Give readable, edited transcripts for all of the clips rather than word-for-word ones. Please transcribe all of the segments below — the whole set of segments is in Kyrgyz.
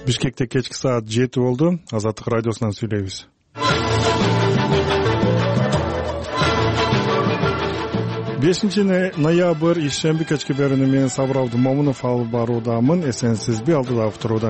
Бишкекте кечки саат 7 болду. Азаттык радиосунан сүйлөйбүз. Бешинчи ноябрь ишемби кечки берүүнү менен Сабыр Абдымомунов алып баруудамын. Эсенсизби, алдыда уктурууда.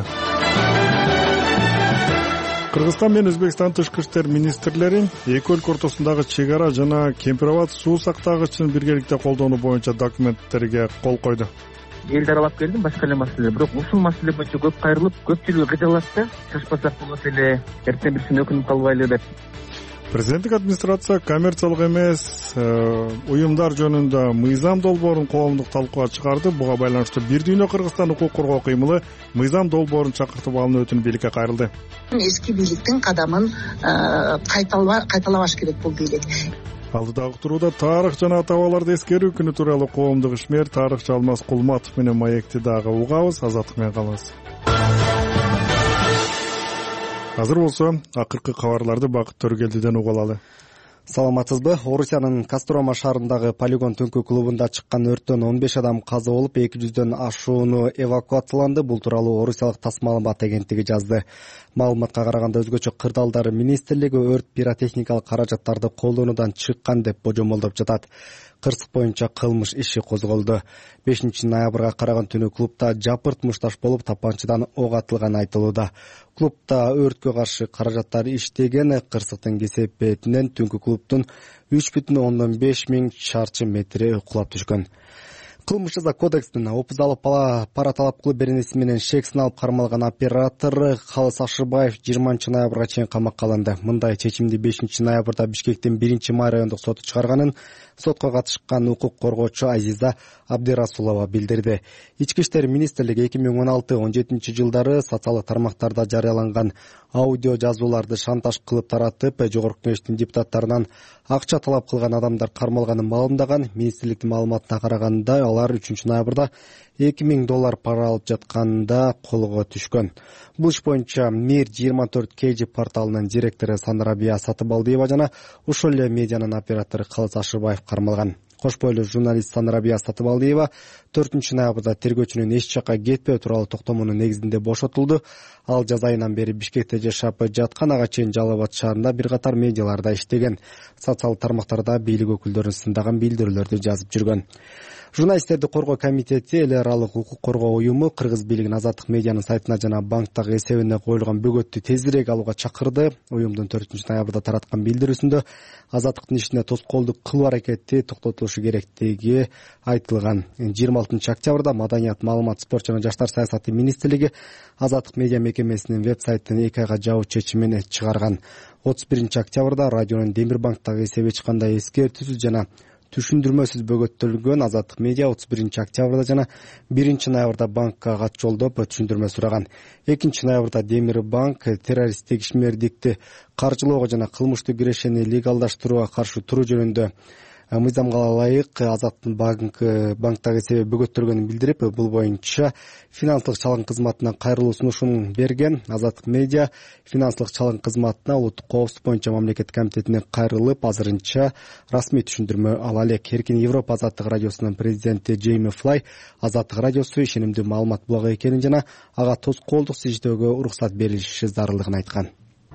Кыргызстан менен Өзбекстан тышкы иштер министрлери эки өлкө ортосундагы чек ара жана Кемпир-Абад суу сактагычын биргеликте колдонуу боюнча документтерге кол койду. Элди аралап келдим, башка эле маселе. Бирок ушул маселе боюнча көп кайрылып, көпчүлүгү кыжалат да, чачпасак болот эле, эртең бир күнү өкүнүп калбайлы деп. Президенттик администрация коммерциялык эмес уюмдар жөнүндө мыйзам долбоорун коомдук талкууга чыгарды. Буга байланыштуу Бир дүйнө Кыргызстан укук коргоо кыймылы мыйзам долбоорун чакыртып алуу өтүнүп бийликке кайрылды. Эски бийликтин кадамын кайталабаш керек бул бийлик. Алдыда уктурууда тарых жана ата-бабаларды эскерүү күнү тууралуу коомдук ишмер тарыхчы Алмаз Кулматов менен маекти дагы угабыз. Азаттык менен калыңыз. Азыр болсо акыркы кабарларды Бакыт Төргелдиден угуп алалы. Саламатсызбы? Орусиянын Кострома шаарындагы полигон түнкү клубунда чыккан өрттөн 15 адам каза болуп, 200дөн ашууну эвакуацияланды. Бул тууралуу орусиялык ТАСС маалымат агенттиги жазды. Маалыматка караганда өзгөчө кырдаалдары министрлиги өрт пиротехникалык каражаттарды колдонуудан чыккан деп божомолдоп жатат. Кырсык боюнча кылмыш иши козголду. 5-ноябрга караган түнү клубда жапырт мушташ болуп, тапанчадан ок атылганы айтылууда. Клубда өрткө каршы каражаттар иштеген. Кырсыктын кесепетинен түнкү клубдун 3,5 миң чарчы метри кулап түшкөн. Кылмыш жаза кодекстин опуз алып пара талап кылуу беренеси менен шексин алып кармалган оператор Калыс Ашыбаев 20-ноябрга чейин камакка алынды. Мындай чечимди 5-ноябрда Бишкектин 1-май райондук соту чыгарганын сотко катышкан укук коргоочу Азиза Абдирасулова билдирди. Ички иштер министрлиги 2016-17 жылдары социалдык тармактарда жарыяланган аудио жазууларды шантаж кылып таратып, жогорку кеңештин депутаттарынан акча талап кылган адамдар кармалганын маалымдаган. Министрликтин маалыматына караганда алар 3-ноябрда $2000 пара алып жатканда колго түшкөн. Бул иш боюнча Мир 24 KG порталынын директору Санарабия Сатыбалдиева жана ошол эле медианын оператору Калыс Ашыбаев кармалган. Кош бойлуу журналист Санарабия Сатыбалдиева 4-ноябрда тергөөчүнүн эч жакка кетпөө тууралуу токтомунун негизинде бошотулду. Ал жаз айынан бери Бишкекте жашап жаткан, ага чейин Жалал Абад шаарында бир катар медиаларда иштеген. Социалдык тармактарда бийлик өкүлдөрүн сындаган билдирүүлөрдү жазып жүргөн. Журналисттерди коргоо комитети эл аралык укук коргоо уюму кыргыз бийлигин Азаттык медианын сайтына жана банктагы эсебине коюлган бөгөттү тезирээк алууга чакырды. Уюмдун 4-ноябрда тараткан билдирүүсүндө Азаттыктын ишине тоскоолдук кылуу аракети токтотулушу керектиги айтылган. 26-октябрда Маданият, маалымат, спорт жана жаштар саясаты министрлиги Азаттык медиа мекемесинин веб-сайтын 2 айга жабуу чечимин чыгарган. 31-октябрда радионун Демирбанктагы эсеби эч кандай эскертүүсүз жана түшүндүрмөсүз бөгөттөлгөн. Азаттык медиа 31-октябрда жана 1-ноябрда банкка кат жолдоп түшүндүрмө сураган. 2-ноябрда Демирбанк террористтик ишмердикти каржылоого жана кылмыштуу кирешени легалдаштырууга каршы туруу жөнүндө мыйзамга ылайык Азаттык банктагы эсеби бөгөттөлгөнүн билдирип, бул боюнча финансылык чалым кызматына кайрылуу сунушун берген. Азаттык медиа финансылык чалым кызматына улуттук коопсуздук боюнча мамлекет комитетине кайрылып, азырынча расмий түшүндүрмө ала элек. Эркин Европа Азаттык радиосунун президенти Джейми Флай Азаттык радиосу ишенимдүү маалымат булагы экенин жана ага тоскоолдуксуз иштөөгө уруксат берилиши зарылдыгын айткан.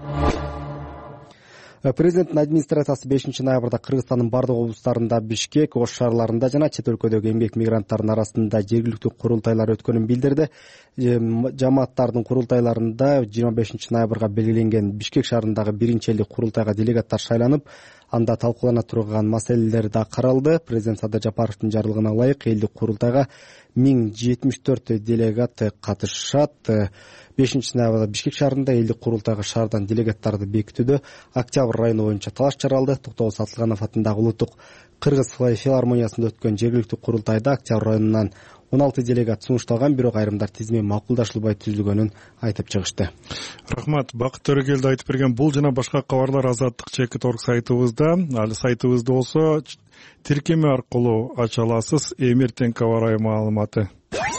Президенттин администрациясы 5-ноябрда Кыргызстандын бардык облустарында, Бишкек, Ош шаарларында жана чет өлкөдөгү эмгек мигранттарынын арасында жергиликтүү курултайлар өткөнүн билдирди. Жамааттардын курултайларында 25-ноябрга белгиленген Бишкек шаарындагы биринчи элдик курултайга делегаттар шайланып, анда талкуулана турган маселелер да каралды. Президент Садыр Жапаровдун жарлыгына ылайык элдик курултайга 1074 делегат катышат. 5-ноябрда Бишкек шаарында элдик курултайга шаардан делегаттарды бекитүүдө октябрь району боюнча талаш жаралды. Токтогул Сатылганов атындагы улуттук кыргыз филармониясында өткөн жергиликтүү курултайда октябрь районунан 16 делегат сунушталган, бирок айрымдар тизими макулдашылбай түзүлгөнүн айтып чыгышты. Рахмат. Бакыт Төрөгелди айтып берген бул жана башка кабарлар Азаттык.org сайтыбызда. Ал сайтыбызда болсо тиркеме аркылуу ача аласыз. Эмир Тенкабарай маалыматы.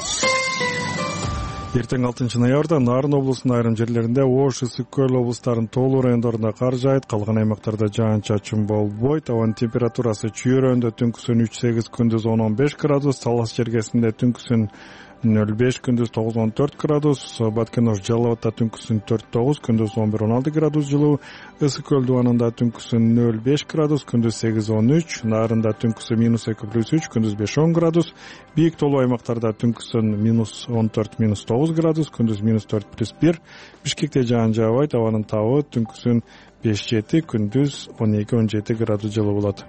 Эртең 6-ноябрда Нарын облусунун айрым жерлеринде, Ош, Ысык-Көл облустарынын тоолуу райондорунда кар жаайт, калган аймактарда жаан-чачын болбойт. Абанын температурасы чүйөрөндө түнкүсүн 3-8, күндүз 10-15 градус, Талас жергесинде түнкүсүн 0,5, күндүз 9-14 градус, Баткен-Ош Жалал Абадта түнкүсүн 4-9, күндүз 11-16 градус жылуу, Ысык көл дубанында түнкүсүн 0,5 градус, күндүз 8-13, Нарында түнкүсү -2+3, күндүз 5-10 градус, бийик тоолуу аймактарда түнкүсүн -14-9 градус, күндүз -4+1, Бишкекте жаан жаабайт, абанын табы түнкүсүн 5-7, күндүз 12-17 градус жылуу болот.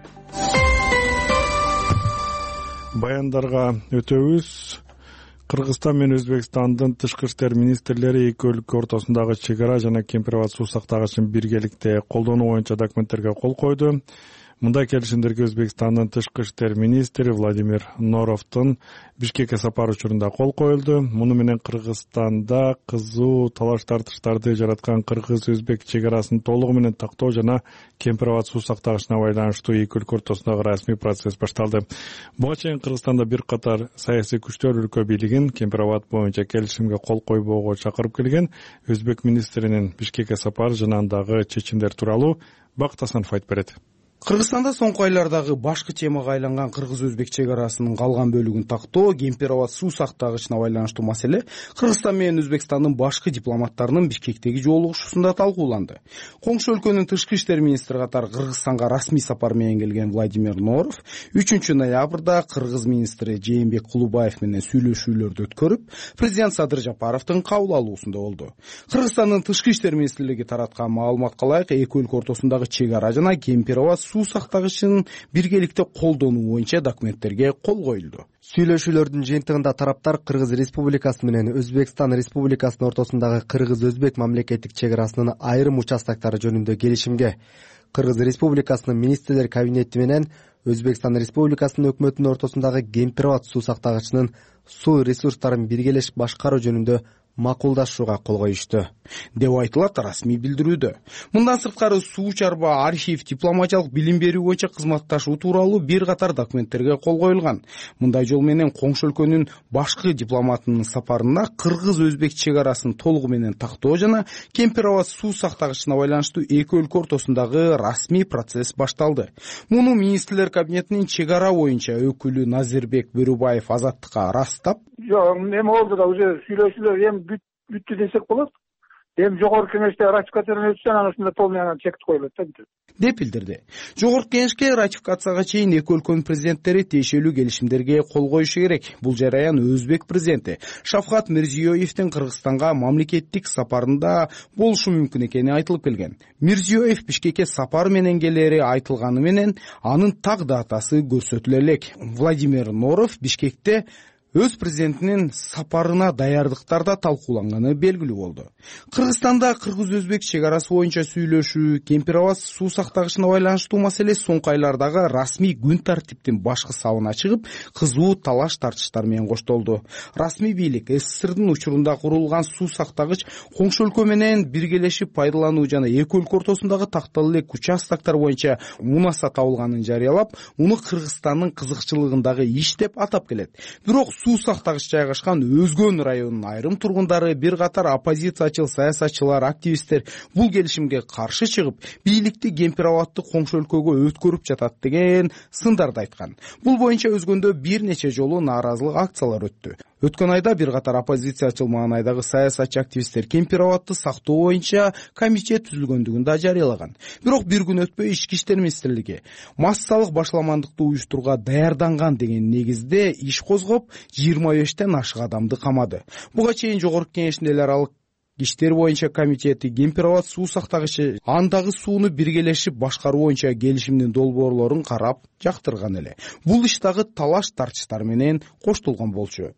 Баяндарга өтөбүз. Кыргызстан менен Өзбекстандын тышкы иштер министрлери эки өлкө ортосундагы чек ара жана кемпир-абад суу сактагычын биргеликте колдонуу боюнча документтерге кол койду. Мындай келишимдерге Өзбекстандын тышкы иштер министри Владимир Норовдун Бишкекке сапары учурунда кол коюлду. Муну менен Кыргызстанда кызуу талаш тартыштарды жараткан кыргыз-өзбек чек арасын толугу менен тактоо жана кемпир-абад суу сактагычына байланыштуу эки өлкө ортосундагы расмий процесс башталды. Буга чейин Кыргызстанда бир катар саясий күчтөр өлкө бийлигин кемпир-абад боюнча келишимге кол койбоого чакырып келген. Өзбек министринин Бишкекке сапары жана андагы чечимдер тууралуу Бакыт Асанов айтып берет. Кыргызстанда соңку айлардагы башкы темага айланган кыргыз-өзбек чек арасынын калган бөлүгүн тактоо, кемпир-абад суу сактагычына байланыштуу маселе Кыргызстан менен Өзбекстандын башкы дипломаттарынын Бишкектеги жолугушуусунда талкууланды. Коңшу өлкөнүн тышкы иштер министри катары Кыргызстанга расмий сапар менен келген Владимир Норов 3 ноябрда кыргыз министри Жээнбек Кулубаев менен сүйлөшүүлөрдү өткөрүп, президент Садыр Жапаровдун кабыл алуусунда болду. Кыргызстандын тышкы иштер министрлиги тараткан маалыматка ылайык, эки өлкө ортосундагы чек ара жана кемпир-абад суу сактагычын биргеликте колдонуу боюнча документтерге кол коюлду. Сүйлөшүүлөрдүн жыйынтыгында тараптар Кыргыз Республикасы менен Өзбекстан Республикасынын ортосундагы кыргыз-өзбек мамлекеттик чек арасынын айрым участактары жөнүндө келишимге, Кыргыз Республикасынын министрлер кабинети менен Өзбекстан Республикасынын өкмөтүнүн ортосундагы кемпир-абад суу сактагычынын суу ресурстарын биргелешип башкаруу жөнүндө макулдашууга кол коюшту деп айтылат расмий билдирүүдө. Мындан сырткары суу чарба, архив, дипломатиялык билим берүү боюнча кызматташуу тууралуу бир катар документтерге кол коюлган. Мындай жол менен коңшу өлкөнүн башкы дипломатынын сапарында кыргыз-өзбек чек арасын толугу менен тактоо жана кемпир-абад суу сактагычына байланыштуу эки өлкө ортосундагы расмий процесс башталды. Муну министрлер кабинетинин чек ара боюнча өкүлү Назирбек Бөрүбаев Азаттыкка ырастап, жок, эми болду да уже сүйлөшүүлөр эми бүттү десек болот. Эми жогорку кеңеште ратификациядан өтсө анан ушунда полный чек коюлат да деп билдирди. Жогорку кеңешке ратификацияга чейин эки өлкөнүн президенттери тиешелүү келишимдерге кол коюшу керек. Бул жараян Өзбек президенти Шавкат Мирзиёевдин Кыргызстанга мамлекеттик сапарында болушу мүмкүн экени айтылып келген. Мирзиёев Бишкекке сапар менен келери айтылганы менен анын так датасы көрсөтүлө элек. Владимир Норов Бишкекте өз президентинин сапарына даярдыктарда талкууланганы белгилүү болду. Кыргызстанда кыргыз-өзбек чек арасы боюнча сүйлөшүү, кемпир-абад суу сактагычына байланыштуу маселе соңку айлардагы расмий күн тартиптин башкы сабына чыгып, кызуу талаш тартыштар менен коштолду. Расмий бийлик СССРдин учурунда курулган суу сактагыч коңшу өлкө менен биргелешип пайдалануу жана эки өлкө ортосундагы такталуу элек участоктор боюнча мунаса табылганын жарыялап, муну Кыргызстандын кызыкчылыгындагы иш деп атап келет. Бирок суу сактагыч жайгашкан Өзгөн районунун айрым тургундары, бир катар оппозициячыл саясатчылар, активисттер бул келишимге каршы чыгып, бийликти кемпир-абадты коңшу өлкөгө өткөрүп жатат деген сындарды айткан. Бул боюнча Өзгөндө бир нече жолу нааразылык акциялары өттү. Өткөн айда бир катар оппозициячыл маанайдагы саясатчы активисттер кемпир-абадты сактоо боюнча комитет түзүлгөндүгүн да жарыялаган. Бирок бир күн өтпөй Ички иштер министрлиги массалык башаламандыкты уюштурууга даярданган деген негизде иш козгоп, 25тен ашык адамды камады. Буга чейин жогорку кеңештин эл аралык иштер боюнча комитети кемпир-абад суу сактагычы андагы сууну биргелешип башкаруу боюнча келишимдин долбоорлорун карап жактырган эле. Бул иш дагы талаш тартыштар менен коштолгон болчу.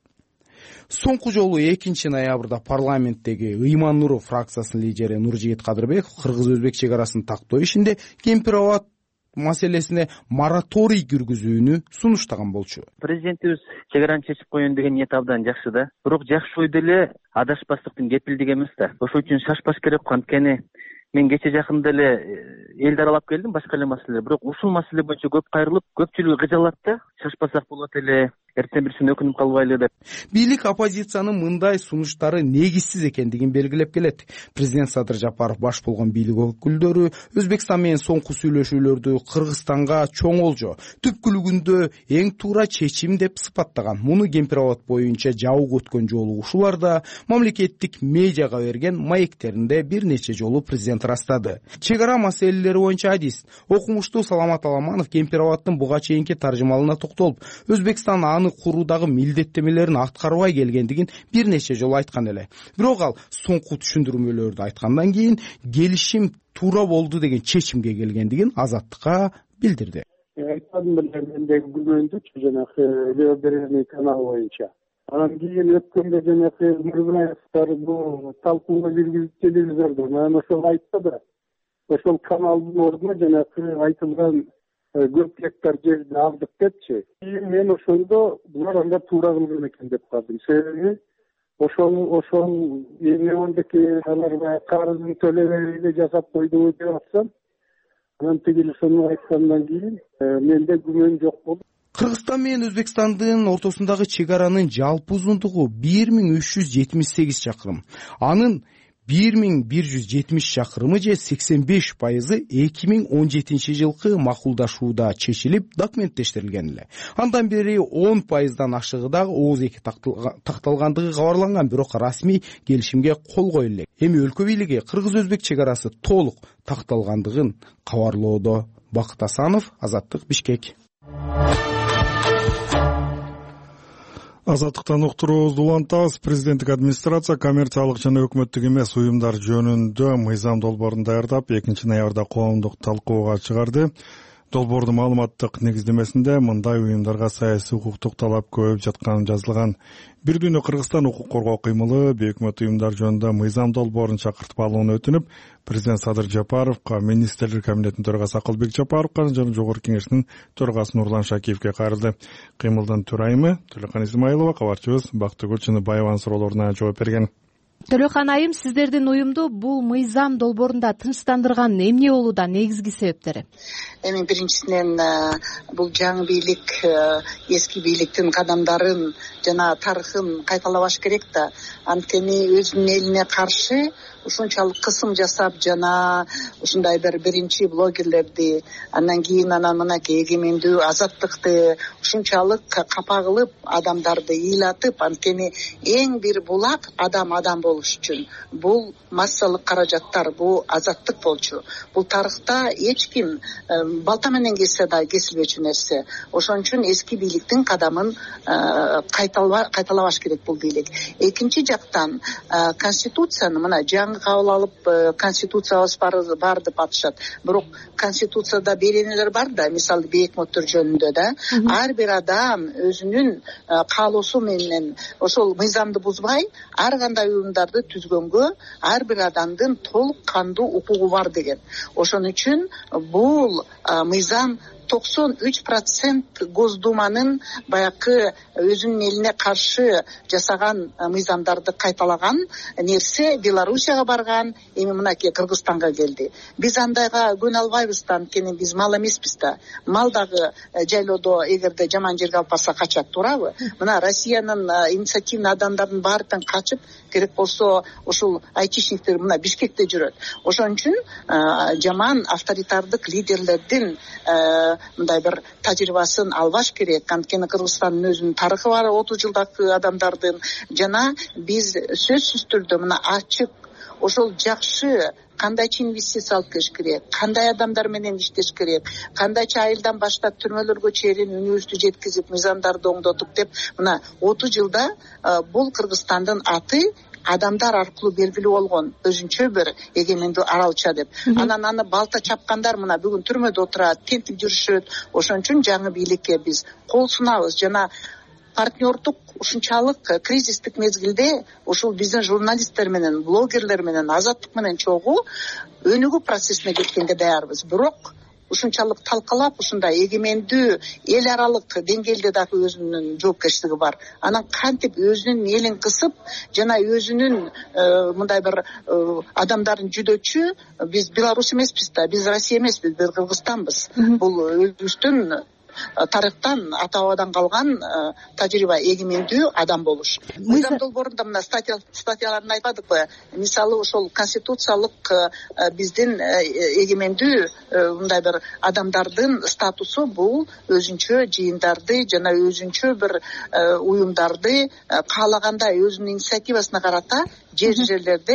Соңку жолу 2 ноябрда парламенттеги Ыйман Нуров фракциясынын лидери Нуржигит Кадырбеков кыргыз-өзбек чек арасын тактоо ишинде кемпир-абад маселесине мораторий киргизүүнү сунуштаган болчу. Президентибиз чек араны чечип коеюн деген ниет абдан жакшы да. Бирок жакшы ой деле адашпастыктын кепилдиги эмес да. Ошол үчүн шашпаш керек го. Анткени мен кече жакында эле элди аралап келдим, башка эле маселелер. Бирок ушул маселе боюнча көп кайрылып, көпчүлүгү кыжалат да. Шашпасак болот эле. эртең бир күнү өкүнүп калбайлы деп. Бийлик оппозициянын мындай сунуштары негизсиз экендигин белгилеп келет. Президент Садыр Жапаров баш болгон бийлик өкүлдөрү Өзбекстан менен соңку сүйлөшүүлөрдү Кыргызстанга чоң олжо, түпкүлүгүндө эң туура чечим деп сыпаттаган. Муну Кемпир-Абад боюнча жабык өткөн жолу ушулар да мамлекеттик медиага берген маектеринде бир нече жолу президент ырастады. Чек ара маселелери боюнча адис окумуштуу Саламат Аламанов Кемпир-Абадтын буга чейинки таржымалына токтолуп, Өзбекстан аны куруудагы милдеттемелерин аткарбай келгендигин бир нече жолу айткан эле. Бирок ал соңку түшүндүрмөлөрдү айткандан кийин келишим туура болду деген чечимге келгендигин Азаттыкка билдирди. Айтпадым беле мендеги күнөөндүчү жанагы Леобережный канал боюнча. Анан кийин өткөндө жанагы Мырзаевдер бул талкууга киргизип телевизордо мен ошол айтты да. Ошол каналдын ордуна жанагы айтылган көп гектар жерди алдык депчи. Мен ошондо булар анда туура кылган экен деп калдым. Себеби ошол эмнедеки алар карызын төлөбөй эле жасап койдубу деп атсам, анан тиги ошону айткандан кийин менде күмөн жок болду. Кыргызстан менен Өзбекстандын ортосундагы чек аранын жалпы узундугу 1378 чакырым. Анын 1170 чакырымы же 85% 2017 жылкы макулдашууда чечилип, документтештирилген эле. Андан бери 10%дан ашыгы дагы ооз-эки такталгандыгы кабарланган, бирок расмий келишимге кол коюлду элек. Эми өлкө бийлиги кыргыз-өзбек чек арасы толук такталгандыгын кабарлоодо. Бакыт Асанов, Азаттык, Бишкек. Азаттыктан уктуруубузду улантабыз. Президенттик администрация коммерциялык жана өкмөттүк эмес уюмдар жөнүндө мыйзам долбоорун даярдап 2 ноябрда коомдук талкууга чыгарды. Долбоордун маалыматтык негиздемесинде мындай уюмдарга саясий укуктук талап көбөйүп жатканы жазылган. Бир дүйнө Кыргызстан укук коргоо кыймылы бейөкмөт уюмдар жөнүндө мыйзам долбоорун чакыртып алууну өтүнүп, президент Садыр Жапаровго, министрлер кабинетинин төрагасы Акылбек Жапаровго жана Жогорку Кеңештин төрагасы Нурлан Шакиевке кайрылды. Кыймылдын төрайымы Төлөкан Измайлова кабарчыбыз Бактыгүл Чыныбаеванын суроолоруна жооп берген. Төлөкан айым, сиздердин уюмду бул мыйзам долбоорунда тынчтандырган эмне болууда негизги себептери? Эми биринчисинен бул жаңы бийлик эски бийликтин кадамдарын жана тарыхын кайталабаш керек да. Анткени өзүнүн элине каршы ушунчалык кысым жасап жана ушундай биринчи блогерлерди, андан кийин мынакей эгемендүү азаттыкты ушунчалык капа кылып, адамдарды ыйлатып, анткени эң бир булак адам болуш үчүн бул массалык каражаттар, бул азаттык болчу. Бул тарыхта эч ким балта менен кессе да кесилбечү нерсе. Ошон үчүн эски бийликтин кадамын кайталабаш керек бул бийлик. Экинчи жактан конституцияны мына жаңы кабыл алып, конституциябыз бар деп атышат. Бирок конституцияда беренелер бар да, мисалы бейөкмөттөр жөнүндө да. Ар бир адам өзүнүн каалоосу менен ошол мыйзамды бузбай, ар кандай уюмдарды түзгөнгө ар бир адамдын толук кандуу укугу бар деген. Ошон үчүн бул мыйзам 93% Госдуманын баякы өзүнүн элине каршы жасаган мыйзамдарды кайталаган нерсе Белоруссияга барган, эми мынакей Кыргызстанга келди. Биз андайга көнө албайбыз да, анткени биз мал эмеспиз да. Мал дагы жайлоодо эгерде жаман жерге алып барса качат, туурабы? Мына Россиянын инициативный адамдардын баардыгын качып, керек болсо ушул айтишниктер мына Бишкекте жүрөт. Ошон үчүн жаман авторитардык лидерлердин мындай бир тажрыйбасын албаш керек. Анткени Кыргызстандын өзүнүн тарыхы бар, 30 жылдагы адамдардын, жана биз сөзсүз түрдө мына ачык ошол жакшы кандайча инвестиция алып келиш керек, кандай адамдар менен иштеш керек, кандайча айылдан баштап түрмөлөргө чейин үнүбүздү жеткизип, мыйзамдарды оңдотуп деп мына 30 жылда бул Кыргызстандын аты адамдар аркылуу белгилүү болгон, өзүнчө бир эгемендүү аралча деп. Анан аны балта чапкандар мына бүгүн түрмөдө отурат, тентип жүрүшөт. Ошон үчүн жаңы бийликке биз кол сунабыз жана партнердук ушунчалык кризистик мезгилде ушул биздин журналисттер менен, блогерлер менен, азаттык менен чогуу өнүгүү процессине кеткенге даярбыз. Бирок ушунчалык талкалап, ушундай эгемендүү эл аралык деңгээлде дагы өзүнүн жоопкерчилиги бар. Анан кантип өзүнүн элин кысып жана өзүнүн мындай бир адамдарын жүдөчү, биз Беларусь эмеспиз да, биз Россия эмеспиз, биз Кыргызстанбыз. Бул өзүбүздүн тарыхтан ата бабадан калган тажрыйба, эгемендүү адам болуш. Мыйзам долбоорунда мына статьяларын айтпадыкпы? Мисалы ошол конституциялык биздин эгемендүү мындай бир адамдардын статусу бул өзүнчө жыйындарды жана өзүнчө бир уюмдарды каалагандай өзүнүн инициативасына карата жерлерде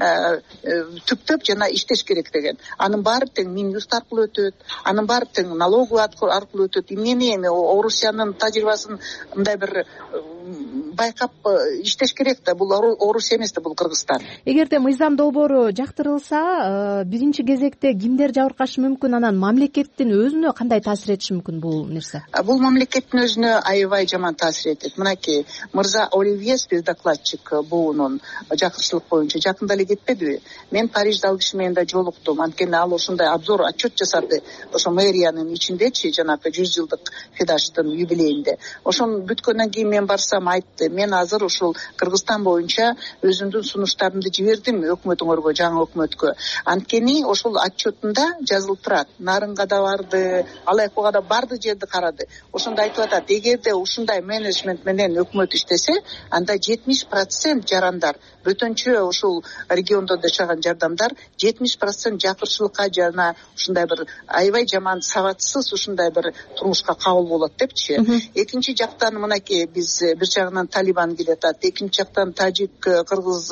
түптөп жана иштеш керек деген. Анын баары тең Минюст аркылуу өтөт, анын баары тең налоговый аркылуу өтөт. Эмне Орусиянын тажрыйбасын мындай бир байкап иштеш керек да. Бул Орусия эмес да, бул Кыргызстан. Эгерде мыйзам долбоору жактырылса, биринчи кезекте кимдер жабыркашы мүмкүн, анан мамлекеттин өзүнө кандай таасир этиши мүмкүн бул нерсе? Бул мамлекеттин өзүнө аябай жаман таасир этет. Мынакей мырза Оливье, спецдокладчик буунун жакырчылык боюнча жакында эле кетпедиби? Мен Парижде ал киши менен да жолуктум. Анткени ал ошондой обзор отчет жасады. Ошо мэриянын ичиндечи, жанагы 100 жылдык Фидаштын юбилейинде. Ошону бүткөндөн кийин мен барсам айтты: мен азыр ушул Кыргызстан боюнча өзүмдүн сунуштарымды жибердим өкмөтүңөргө, жаңы өкмөткө. Анткени ошол отчетунда жазылып турат. Нарынга да барды, Алайкуга да барды, жерди карады. Ошондо айтып атат: эгерде ушундай менеджмент менен өкмөт иштесе, анда 70% жарандар, бөтөнчө ушул региондо жашаган жардамдар 70% жакырчылыкка жана ушундай бир аябай жаман сабатсыз ушундай бир турмушка кабыл болот депчи. Экинчи жактан мынакей биз бир жагынан Талибан келатат, экинчи жактан тажик кыргыз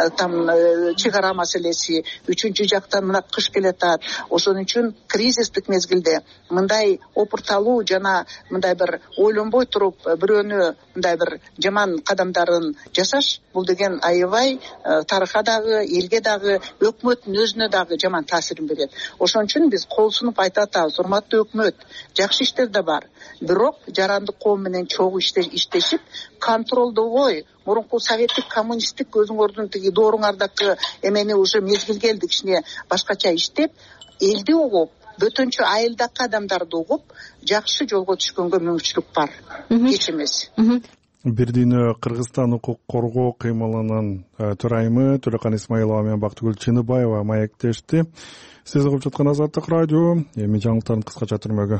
чек ара маселеси, үчүнчү жактан мына кыш келатат. Ошон үчүн кризистик мезгилде мындай опурталуу жана мындай бир ойлонбой туруп бирөөнү мындай бир жаман кадамдарын жасаш, бул деген аябай тарыхка дагы, элге дагы, өкмөттүн өзүнө дагы жаман таасирин берет. Ошон үчүн биз кол сунуп айтып атабыз: урматтуу өкмөт, жакшы иштер да бар, бирок жарандык коом менен чогуу иштешип, контролдобой, мурунку советтик, коммунисттик өзүңөрдүн тиги дооруңардагы эмени уже мезгил келди, кичине башкача иштеп, элди угуп, бөтөнчө айылдагы адамдарды угуп, жакшы жолго түшкөнгө мүмкүнчүлүк бар. Кеч эмес. Бир дүйнө Кыргызстан укук коргоо кыймылынын төрайымы Төлөкан Исмаилова менен Бактыгүл Чыныбаева маектешти. Сиз угуп жаткан Азаттык радио. Эми жаңылыктардын кыскача түрмөгү.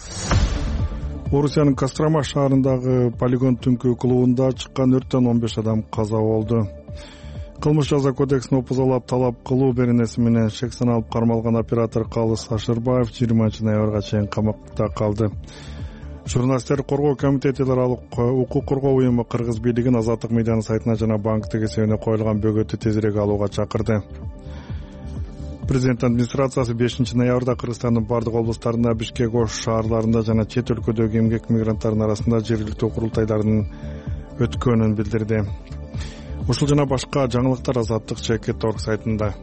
Орусиянын Кострома шаарындагы полигон түнкү клубунда чыккан өрттөн 15 адам каза болду. Кылмыш жаза кодексин опузалап талап кылуу беренеси менен шек саналып кармалган оператор Калыс Ашырбаев 20 ноябрга чейин камакта калды. Журналисттер коргоо комитети аралык укук коргоо уюму Кыргыз бийлигин Азаттык медианын сайтына жана банктык эсебине коюлган бөгөттү тезирээк алууга чакырды. Президент администрациясы 5 ноябрда Кыргызстандын бардык облустарында, Бишкек, Ош шаарларында жана чет өлкөдөгү эмгек мигранттарынын арасында жергиликтүү курултайлардын өткөнүн билдирди. Ушул жана башка жаңылыктар Азаттык.org сайтында.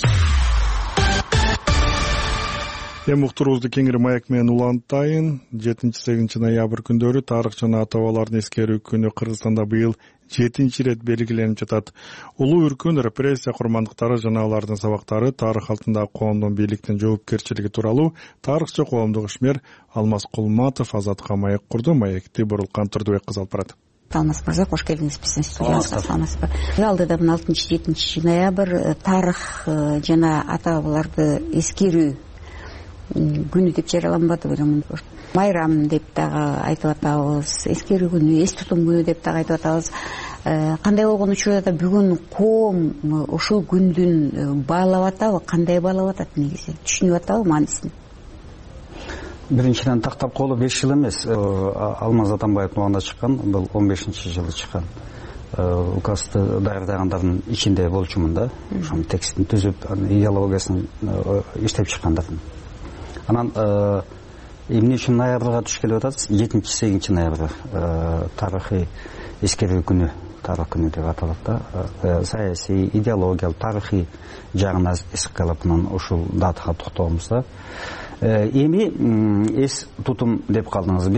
Эми уктуруубузду кеңири маек менен улантайын. 7-8 ноябрь күндөрү тарых жана ата бабалардын эскерүү күнү Кыргызстанда быйыл 7-чи рет белгиленип жатат. Улуу үркүн, репрессия курмандыктары жана алардын сабактары, тарых алдындагы коомдун бийликтин жоопкерчилиги тууралуу тарыхчы коомдук ишмер Алмаз Кулматов Азатка маек курду. Маекти Бурулкан Турдубек кызы алып барат. Алмаз мырза, кош келдиңиз биздин студиябызга. Саламатсызбы? Алдыда 6-7 ноябрь тарых жана ата бабаларды эскерүү күнү деп жарыяланбадыбы? Майрам деп дагы айтып атабыз, эскерүү күнү, эс тутум күнү деп дагы айтып атабыз. Кандай болгон учурда да бүгүн коом ушул күндүн баалап атабы, кандай баалап атат негизи? Түшүнүп атабы маанисин? Биринчиден тактап колу 5 жыл эмес. Алмаз Атамбаевдин убагында чыккан, бул 15-жылы чыккан. Указды даярдагандардын ичинде болчумун да. Ошонун текстин түзүп, идеологиясын иштеп чыккандардын. Анан эмне үчүн ноябрга түшкеле атат? 7-8 ноябрь тарыхый эскерүү күнү, тарых күнү деп аталат да. Саясий, идеологиялык, тарыхый жагына эске алып ушул датага токтолобуз да. Эми эс тутум деп калдыңыз.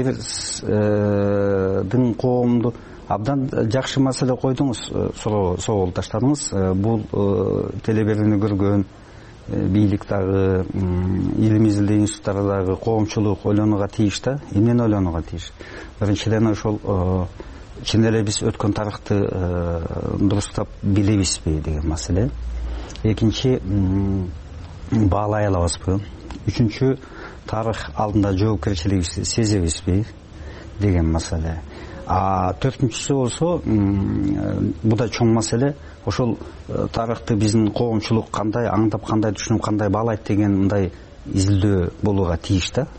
Бир коомду абдан жакшы маселе койдуңуз, соол таштадыңыз. Бул телеберүүнү көргөн бийлик дагы, илим изилдөө институттары дагы коомчулук ойлонууга тийиш да. Эмнени ойлонууга тийиш? Биринчиден ошол чын эле биз өткөн тарыхты дурустап билебизби деген маселе. Экинчи, баалай алабызбы? Үчүнчү, тарых алдында жоопкерчилигибизди сезебизби деген маселе. Төртүнчүсү болсо, бул да чоң маселе, ошол тарыхты биздин коомчулук кандай аңдап, кандай түшүнүп, кандай баалайт деген мындай изилдөө болууга тийиш да.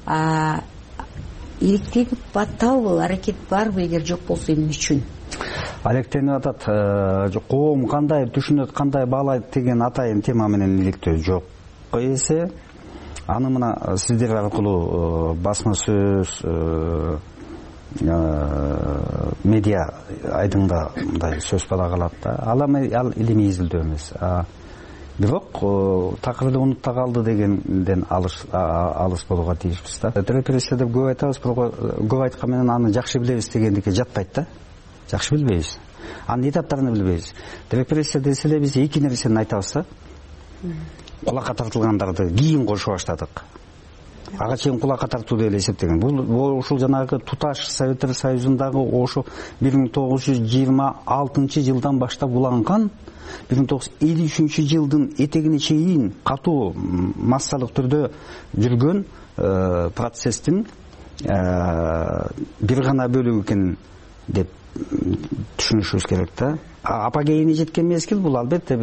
Иликтенип атабыл, аракет барбы, эгер жок болсо эмне үчүн? Алектенип атат, коом кандай түшүнөт, кандай баалайт деген атайын тема менен иликтөө жок эсе. Аны мына сиздер аркылуу басма сөз, медиа айдыңда мындай сөз бала калат да. Ал илимий изилдөө эмес. Бирок такырды унутта калды дегенден алыс болууга тийишпиз да. Репрессия деп көп айтабыз, бирок көп айткан менен аны жакшы билебиз дегендикке жатпайт да. Жакшы билбейбиз. Анын этаптарын билбейбиз. Репрессия десе эле биз эки нерсени айтабыз да. Кулакка тартылгандарды кийин кошуп баштадык. Ага чейин кулакка тартуу деп эле эсептеген. Бул ушул жанагы туташ Советтер Союзундагы ошо 1926 жылдан баштап уланган 1953 жылдын этегине чейин катуу массалык түрдө жүргөн процесстин бир гана бөлүгү экен деп түшүнүшүбүз керек да. Апогейине жеткен мезгил бул албетте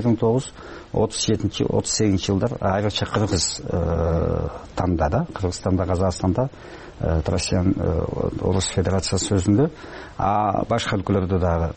1937-38 жылдар, айрыкча Кыргызстанда да, Кыргызстанда, Казакстанда, Россиянын Орус Федерациясы өзүндө, башка өлкөлөрдө дагы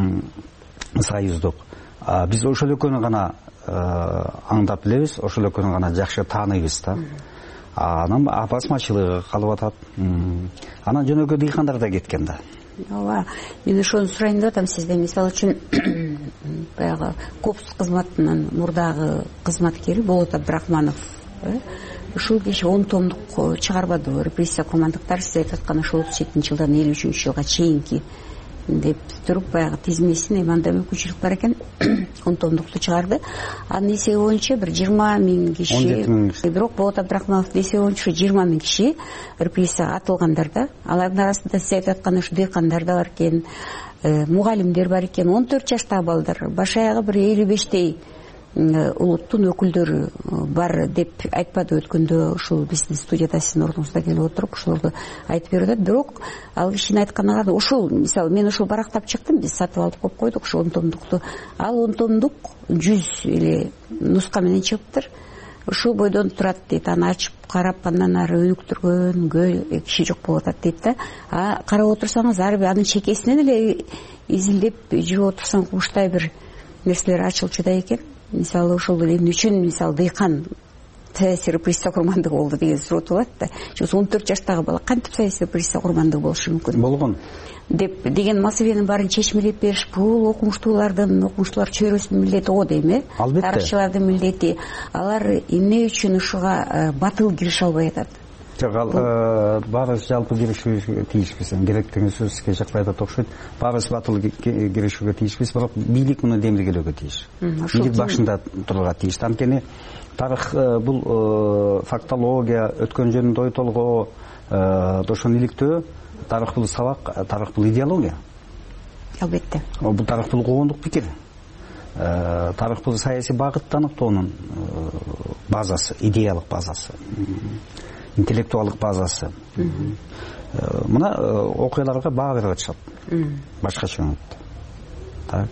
союздук. Биз ошол экөөнү гана аңдап билебиз, ошол экөөнү гана жакшы тааныйбыз да. Анан басмачылыгы калып атат. Анан жөнөкөй дыйкандар да кеткен да. Ооба, мен ошону сурайын деп атам сизден. Мисалы үчүн баягы Копс кызматынын мурдагы кызматкери Болот Абдрахманов ушул киши 10 томдук чыгарбады. Репрессия курмандыктар, сиз айтып аткан ошол 37-жылдан 53 жылга чейинки деп туруп баягы тизмесин анда мүмкүнчүлүк бар экен 10 томдукту чыгарды. Анын эсеби боюнча бир 20 000 киши, бирок Болот Абдрахмановдун эсеби боюнча 20 000 киши репрессияга атылгандар да. Алардын арасында сиз айтып аткан ушу дыйкандар да бар экен, мугалимдер бар экен, 14 жаштагы балдар, баш аягы бир 55 улуттун өкүлдөрү бар деп айтпады өткөндө ушул биздин студияда сиздин ордуңузда келип отуруп ушулорду айтып берип атат. Бирок ал кишинин айтканына ушул, мисалы мен ушул барактап чыктым, биз сатып алып коюп койдук ушул 10 томдукту. Ал 10 томдук 100 эле нуска менен чыгыптыр. Ушул бойдон турат дейт. Аны ачып карап, андан ары өнүктүргөнгө киши жок болуп атат дейт да. Карап отурсаңыз, ар бир анын чекесинен эле изилдеп жүрүп отурсаң куштай бир нерселер ачылчу да экен. Мисалы ошол эмне үчүн мисалы дыйкан саясий репрессия курмандыгы болду деген суроо туулат да. 14 жаштагы бала кантип саясий репрессия курмандыгы болушу мүмкүн? Болгон. Деген маселенин баарын чечмелеп бериш бул окумуштуулар чөйрөсүнүн милдети го дейм, тарыхчылардын милдети. Алар эмне үчүн ушуга батыл кирише албай атат? Баарыбыз жалпы киришүүгө тийишпиз. Керек деген сөз сизге жакпай атат окшойт. Баарыбыз батыл киришүүгө тийишпиз, бирок бийлик муну демилгелөөгө тийиш. Бийлик башында турууга тийиш. Анткени тарых бул фактология, өткөн жөнүндө ой толгоо, ошону иликтөө. Тарых бул сабак, тарых бул идеология. Албетте. Бул тарых бул коомдук пикир. Тарых бул саясий багытты аныктоонун базасы, идеялык базасы, интеллектуалдык базасы. Мына окуяларга баа берип атышат. Башкача так.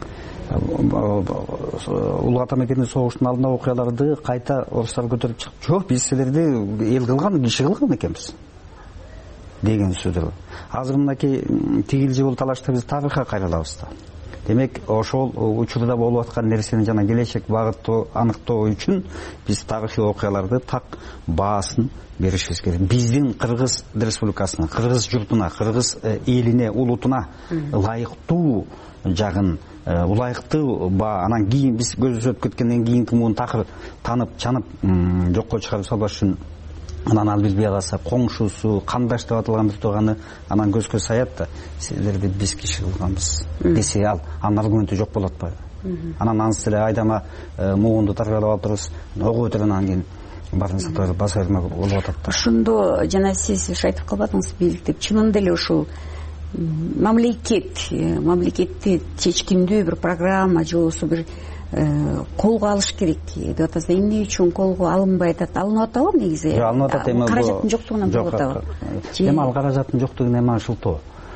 Улуу ата мекендеги согуштун алдында окуяларды кайта орустар көтөрүп чыгып, жок, биз силерди эл кылган, киши кылган экенбиз деген сөздөр. Азыр мынакей тигил же бул талашта биз тарыхка кайрылабыз да. Демек, ошол учурда болуп аткан нерсени жана келечек багыттоо аныктоо үчүн биз тарыхый окуяларды так баасын беришибиз керек. Биздин Кыргыз Республикасына, Кыргыз журтуна, Кыргыз элине, улутуна ылайыктуу жагын, ылайыктуу баа, анан кийин биз көзөтүп кеткенден кийинки муун такыр танып, чанып жокко чыгарып салбаш үчүн анан ал билбей калса, коңшусу, кандаш деп аталган бир тууганы анан көзгө саят да, силерди биз киши кылганбыз десе, анын аргументи жок болот атпайбы? Анан анысы эле айдама муунду тарбиялап алып турабыз, ого өтөр, анан кийин баарын сатып баса берме болуп атат да. Ошондо жана сиз айтып калбадыңыз бийлик деп, чынында эле ушул мамлекетти чечкиндүү бир программа же болбосо бир колго алыш керек деп атасыздар. Эмне үчүн колго алынбай атат? Алынып атабы негизи? Жок, алынып атат. Эми каражаттын жоктугунан болуп атабы? Эми ал каражаттын жоктугу эми ушулту.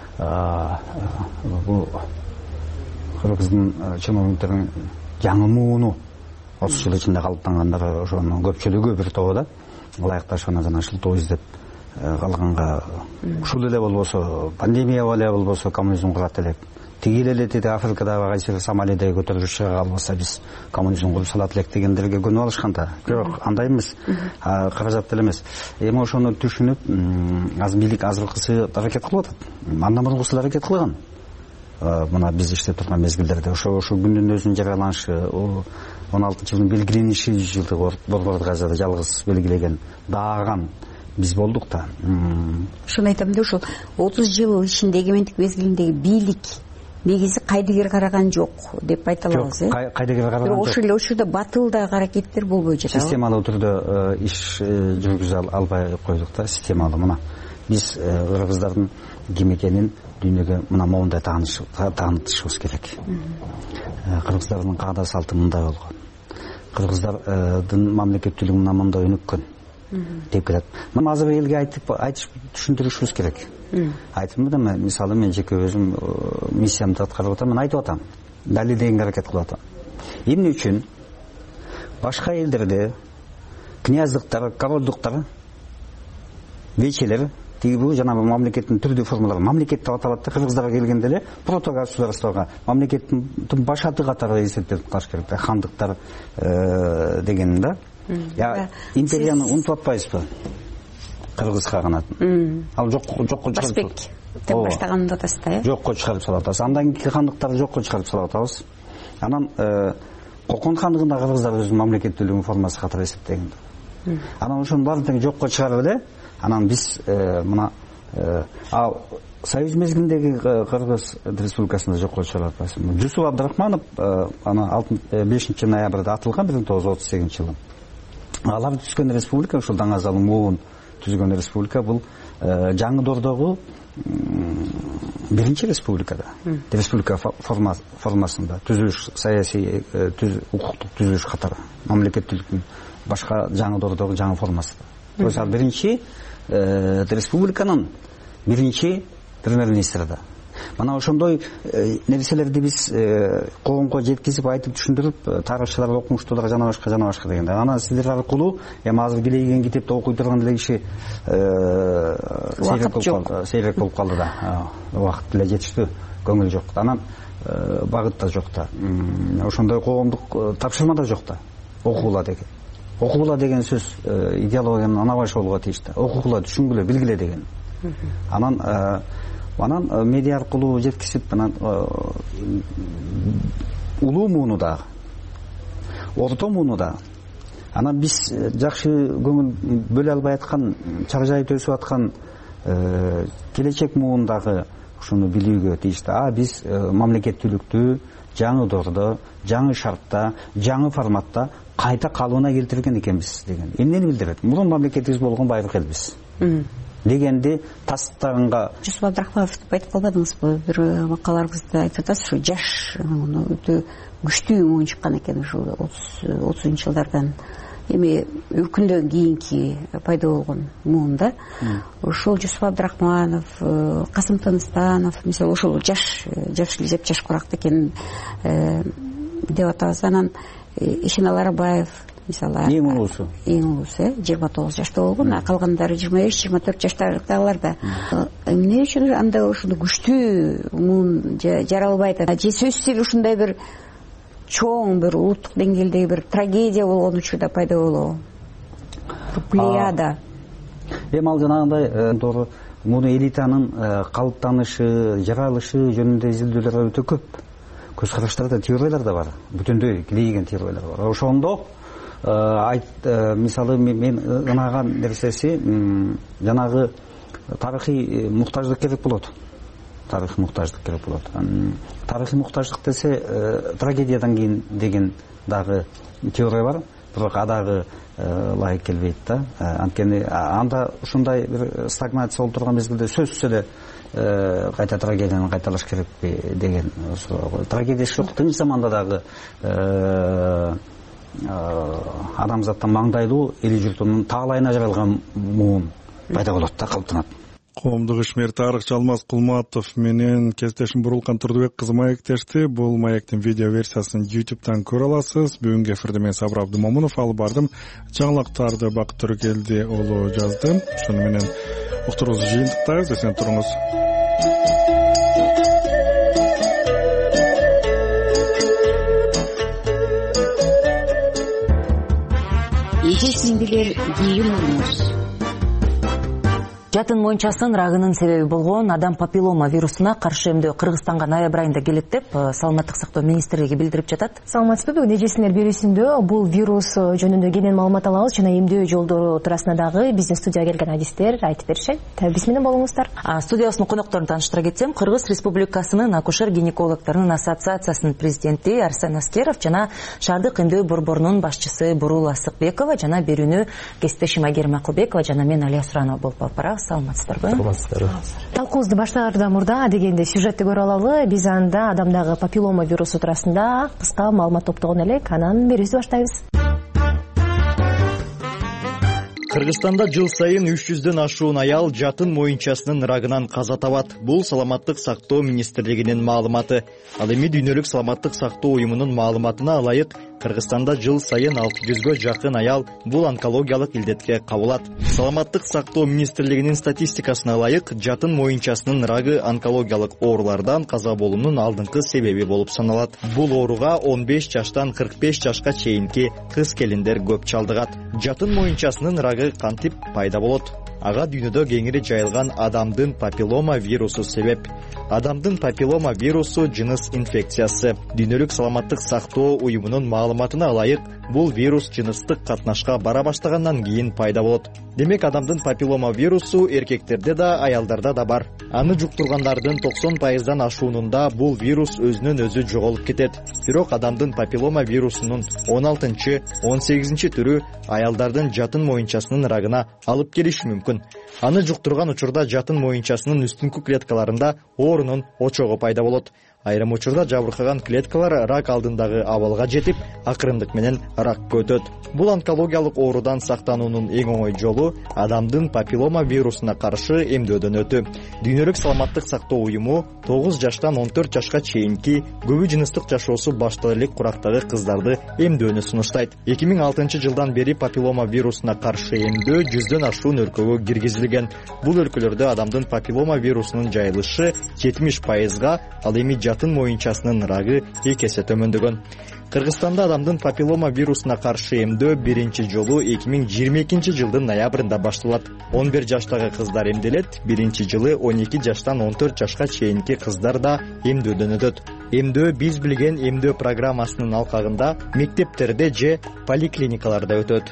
Бул кыргыздын чиновниктердин жаңы мууну 30 жыл ичинде калыптангандар ошонун көпчүлүгү бир тобу да ылайыкташууна жана шылтоо издеп калганга ушул эле болбосо, пандемия эле болбосо коммунизм курат элек. Тиги эле тиде Африкадагы кайсы Сомалиде көтөрүлүш чыга калбаса биз коммунизм куруп салат элек дегендерге көнүп алышкан да. Бирок андай эмес, каражат деле эмес. Эми ошону түшүнүп, аз бийлик азыркысы аракет кылып атат. Андан мурункусы аракет кылган. Мына биз иштеп турган мезгилдерде ошо күндүн өзүнүн жарыяланышы, 16-жылдын белгилениши жылдык Борбордук Азияда жалгыз белгилеген дааган биз болдук да. Ошону айтам да, ошол 30 жыл ичинде эгемендик мезгилиндеги бийлик негизи кайдыгер караган жок деп айта алабыз, кайдыгер караган жок. Ошол эле ошондо батылдагы аракеттер болбой жатабы? Системалуу түрдө иш жүргүзө албай койдук да, системалуу. Мына биз кыргыздардын ким экенин дүйнөгө мына моундай таанытышыбыз керек. Кыргыздардын каада салты мындай болгон. Кыргыздардын мамлекеттүүлүгү мына мындай өнүккөн деп келет. Мына азыр элге айтып түшүндүрүшүбүз керек. Айтымды да мисалы мен жеке өзүм миссиямды аткарып атам, мен айтып атам, далилдегенге аракет кылып атам. Эмне үчүн башка элдерде князьдыктар, королдуктар, вечелер тиги жана мамлекеттин түрдүү формалары мамлекет деп аталат да, кыргыздарга келгенде эле протогосударствого мамлекеттин башаты катары эсептелип калыш керек да, хандыктар дегенин да. Империяны унутуп атпайбызбы? Кыргыз каганатын. Ал жокко чыгарып Басбек деп баштаганды атасыз да, жокко чыгарып салып атабыз. Андан кийинки хандыктарды жокко чыгарып салып атабыз. Анан Кокон хандыгында кыргыздар өзүнүн мамлекеттүүлүгүнүн формасы катары эсептеген. Анан ошонун баарын жокко чыгарып эле, анан биз мына Союз мезгилиндеги Кыргыз Республикасында жокко чыгарып атпайбыз. Жусуп Абдрахманов ана 5 ноябрда атылган 1938-жылы. Алар түзгөн республика, ушул Даңазалуу муун түзгөн республика бул жаңы дордогу биринчи республикада. Республика формасында түзүлүш, саясий укуктук түзүлүш катары мамлекеттүүлүктүн башка жаңы дордогу жаңы формасы. Ошол биринчи республиканын биринчи премьер-министри да. Мына ошондой нерселерди биз коомго жеткизип, айтып түшүндүрүп, тарыхчылар, окумуштуулар жана башка дегенде. Анан сиздер аркылуу эми азыр келейген китепти окуй турган эле киши сейрек болуп калды да. Убакыт деле жетиштүү, көңүл жок. Анан багыт да жок да. Ошондой коомдук тапшырма да жок да. Окугула деген. Окугула деген сөз идеологиянын ана башы болууга тийиш да. Окугула, түшүнгүлө, билгиле деген. Анан медиа аркылуу жеткизип, анан улуу мууну да, орто мууну да. Анан биз жакшы көңүл бөлө албай аткан, чаржайып өсүп аткан келечек муундагы ушуну билүүгө тийиш да. Биз мамлекеттүүлүктү жаңы дордо, жаңы шартта, жаңы форматта кайта калыбына келтирген экенбиз деген. Эмнени билдирет? Мурун мамлекетибиз болгон байыркы элбиз дегенди тастаганга. Жусуп Абдрахмановду айтып калбадыңызбы? Бир макалаларыңызда айтып атасыз, ушу жаш өтө күчтүү муун чыккан экен ушул 30-жылдардан. Эми өркүндөн кийинки пайда болгон муун да. Ошол Жусуп Абдрахманов, Касым Тыныстанов, мисалы ошол жаш элеп жаш курак экен деп атабыз. Анан Ишеналы Арабаев мисалы эң улуусу 29 жашта болгон, калгандары 23-24 жаштагылар да. Эмне үчүн анда ушуну күчтүү муун жаралбайт? Же сөзсүз ушундай бир чоң бир улуттук деңгээлдеги бир трагедия болгон учурда пайда болобу? Плеяда. Эми ал жанагындай туура муну элитанын калыптанышы, жаралышы жөнүндө изилдөөлөр өтө көп. Көз караштарда теориялар да бар. Бүтүндөй килейген теориялар бар. Ошондо мисалы мен ынаган нерсеси жанагы тарыхый муктаждык керек болот. Тарыхый муктаждык керек болот. Тарыхый муктаждык десе трагедиядан кийин деген дагы теория бар. бирок адагы ылайык келбейт да. Анткени анда ушундай бир стагнация болуп турган мезгилде сөзсүз эле кайта трагедияны кайталаш керекпи деген суроо. Трагедия жок, тынч заманда дагы адамзаттан маңдайлуу эли журтунун таалайына жаралган муун пайда болот да, калыптанат. Коомдук ишмер тарыхчы Алмаз Кулматов менен кесиптешим Бурулкан Турдубек кызы маектешти. Бул маектин видео версиясын YouTube'дан көрө аласыз. Бүгүнкү эфирде мен Сабыр Абдымомунов алып бардым. Жаңылыктарды Бакыт Төрөкелди уулу жазды. Ошону менен уктуруубузду жыйынтыктайбыз. Эсен туруңуз. Эжесиңдилер кийин урмуш. Жатын моюнчасынын рагынын себеби болгон адам папиллома вирусуна каршы эмдөө Кыргызстанга ноябрь айында келет деп Саламаттык сактоо министрлиги билдирип жатат. Саламатсызбы? Бүгүн эжесиңер берүүсүндө бул вирус жөнүндө кенен маалымат алабыз жана эмдөө жолдору туурасында дагы биздин студияга келген адистер айтып беришет. Биз менен болуңуздар. Студиябыздын конокторун тааныштыра кетсем, Кыргыз Республикасынын акушер-гинекологдорунун ассоциациясынын президенти Арсен Аскеров жана Шаардык эмдөө борборунун башчысы Бурул Асыкбекова жана берүүнү кесиптешим Айгерим Акылбекова жана мен Алия Суранова болуп барабыз. Саламатсыздарбы? Саламатсыздарбы. Талкуубузду баштаардан мурда дегенде сюжетти көрүп алалы. Биз анда адамдагы папиллома вирусу туурасында кыска маалымат топтогон элек, анан берүүбүздү баштайбыз. Кыргызстанда жыл сайын 300дөн ашуун аял жатын моюнчасынын рагынан каза табат. Бул Саламаттык сактоо министрлигинин маалыматы. Ал эми Дүйнөлүк саламаттык сактоо уюмунун маалыматына ылайык Кыргызстанда жыл сайын 600гө жакын аял бул онкологиялык илдетке кабылат. Саламаттык сактоо министрлигинин статистикасына ылайык жатын моюнчасынын рагы онкологиялык оорулардан каза болуунун алдыңкы себеби болуп саналат. Бул ооруга 15 жаштан 45 жашка чейинки кыз келиндер көп чалдыгат. Жатын моюнчасынын рагы кантип пайда болот? Ага дүйнөдө кеңири жайылган адамдын папиллома вирусу себеп. Адамдын папиллома вирусу жыныс инфекциясы. Дүйнөлүк саламаттык сактоо уюмунун маалыматына ылайык, бул вирус жыныстык катнашка бара баштагандан кийин пайда болот. Демек, адамдын папиллома вирусу эркектерде да, аялдарда да бар. Аны жуктургандардын 90%дан ашуунунда бул вирус өзүнөн өзү жоголуп кетет. Бирок адамдын папиллома вирусунун 16-чы, 18-чи түрү аялдардын жатын моюнчасынын рагына алып келиши мүмкүн. Аны жуктурган учурда жатын моюнчасынын үстүнкү клеткаларында оорунун очогу пайда болот. Айрым учурда жабыркаган клеткалар рак алдындагы абалга жетип, акырындык менен ракка өтөт. Бул онкологиялык оорудан сактануунун эң оңой жолу адамдын папиллома вирусуна каршы эмдөөдөн өтүү. Дүйнөлүк саламаттык сактоо уюму 9 жаштан 14 жашка чейинки көбү жыныстык жашоосу баштала элек курактагы кыздарды эмдөөнү сунуштайт. 2006 жылдан бери папиллома вирусуна каршы эмдөө 100дөн ашуун өлкөгө киргизилген. Бул өлкөлөрдө адамдын папиллома вирусунун жайылышы 70%, ал эми жатын моюнчасынын рагы 2 эсе төмөндөгөн. Кыргызстанда адамдын папиллома вирусуна каршы эмдөө биринчи жолу 2022 жылдын ноябрында башталат. 11 жаштагы кыздар эмделет, биринчи жылы 12 жаштан 14 жашка чейинки кыздар да эмдөөдөн өтөт. Эмдөө биз билген эмдөө программасынын алкагында мектептерде же поликлиникаларда өтөт.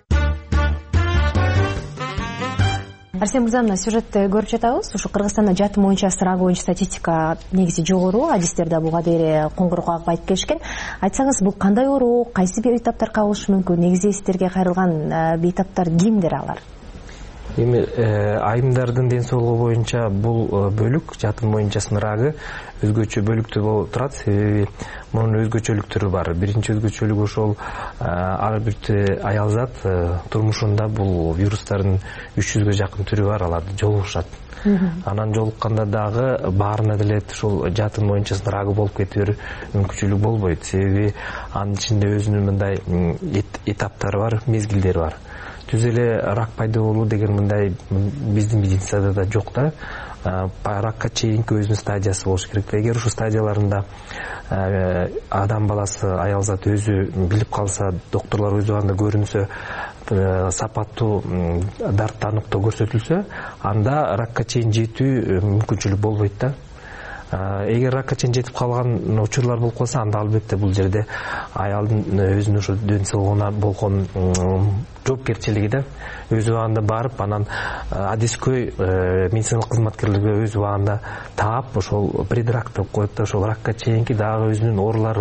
Арсен мырза, мына сюжетти көрүп жатабыз. Ушу Кыргызстанда жатын моюнчасы рагы боюнча статистика негизи жогору. Адистер да буга дейин коңгуроо кагып айтып келишкен. Айтсаңыз, бул кандай оору, кайсы бейтаптар кабылышы мүмкүн? Негизи сиздерге кайрылган бейтаптар кимдер алар? Эми айымдардын ден соолугу боюнча бул бөлүк жатын моюнчасынын рагы өзгөчө бөлүктүү болуп турат. Себеби мунун өзгөчөлүктөрү бар. Биринчи өзгөчөлүгү ошол ар бир аялзат турмушунда бул вирустардын 300гө жакын түрү бар, аларды жолугушат. Анан жолукканда дагы баарына деле ушул жатын моюнчасынын рагы болуп кетүүрү мүмкүнчүлүк болбойт. Себеби анын ичинде өзүнүн мындай этаптары бар, мезгилдери бар. Түз эле рак пайда болуу деген мындай биздин медицинада да жок да. Ракка чейинки өзүнүн стадиясы болуш керек. Эгер ушул стадияларында адам баласы, аялзат өзү билип калса, докторлор өз убагында көрүнсө, сапаттуу дарттануктоо көрсөтүлсө, анда ракка чейин жетүү мүмкүнчүлүк болбойт да. Эгер ракка чейин жетип калган учурлар болуп калса, анда албетте бул жерде аялдын өзүнүн ошо ден соолугуна болгон жоопкерчилиги да, өз убагында барып, анан адискөй медициналык кызматкерлерге өз убагында таап, ошол предрак деп коет да, ошол ракка чейинки дагы өзүнүн оорулары бар.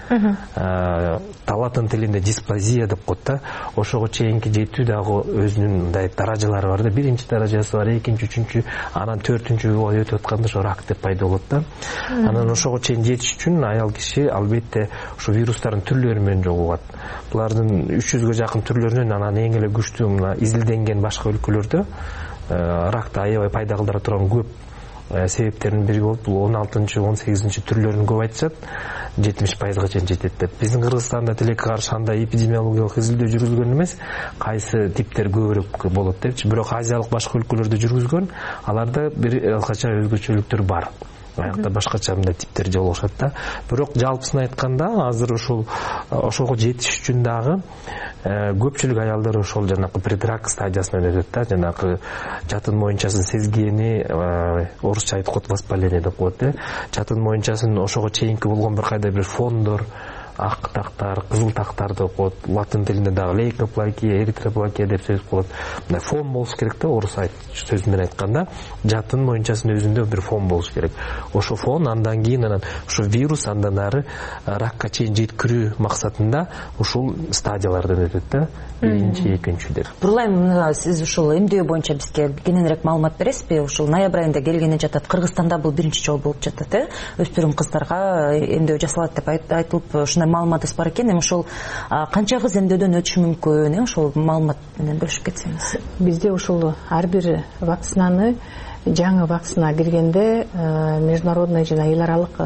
латын тилинде дисплазия деп коет да. Ошого чейинки жетүү дагы өзүнүн мындай даражалары бар да. Биринчи даражасы бар, экинчи, үчүнчү, анан төртүнчү өтүп атканда ошо рак деп пайда болот да. Анан ошого чейин жетиш үчүн аял киши албетте ошо вирустардын түрлөрү менен жолугат. Булардын 300ге жакын түрлөрүнөн анан эң эле күчтүү мына изилденген башка өлкөлөрдө ракты аябай пайда кылдыра турган көп себептердин бири болуп, бул 16-18 түрлөрүн көп айтышат, 70%-га чейин жетет деп. Биздин Кыргызстанда тилекке каршы андай эпидемиологиялык изилдөө жүргүзгөн эмес, кайсы типтер көбүрөөк болот депчи. Бирок азиялык башка өлкөлөрдө жүргүзгөн, аларда бир алкача өзгөчөлүктөр бар. Аякта башкача мындай типтер жолугушат да. Бирок жалпысын айтканда, азыр ошого жетиш үчүн дагы көпчүлүк аялдар ошол жанакы предрак стадиясынан өтөт да. Жанакы жатын моюнчасын сезгени, орусча айтканда воспаление деп коет да. Жатын моюнчасын ошого чейинки болгон бир кайда бир фондор, ак тактар, кызыл тактар деп коет. Латын тилинде дагы лейкоплакия, эритроплакия деп сөз кылат. Мындай фон болуш керек да, орус сөзү менен айтканда, жатын моюнчасынын өзүндө бир фон болуш керек. Ошо фон андан кийин анан ошо вирус андан ары ракка чейин жеткирүү максатында ушул стадиялардан өтөт да. Биринчи, экинчи деп. Бурлайм, сиз ушул эмдөө боюнча бизге кененирээк маалымат бересизби? Ушул ноябрь айында келгени жатат. Кыргызстанда бул биринчи жолу болуп жатат, өспүрүм кыздарга эмдөө жасалат деп айтылып, ушундай маалыматыбыз бар экен. Эми ушул канча кыз эмдөөдөн өтүшү мүмкүн? Ошол маалымат менен бөлүшүп кетсеңиз. Бизде ушул ар бир вакцинаны, жаңы вакцина киргенде международный жана эл аралык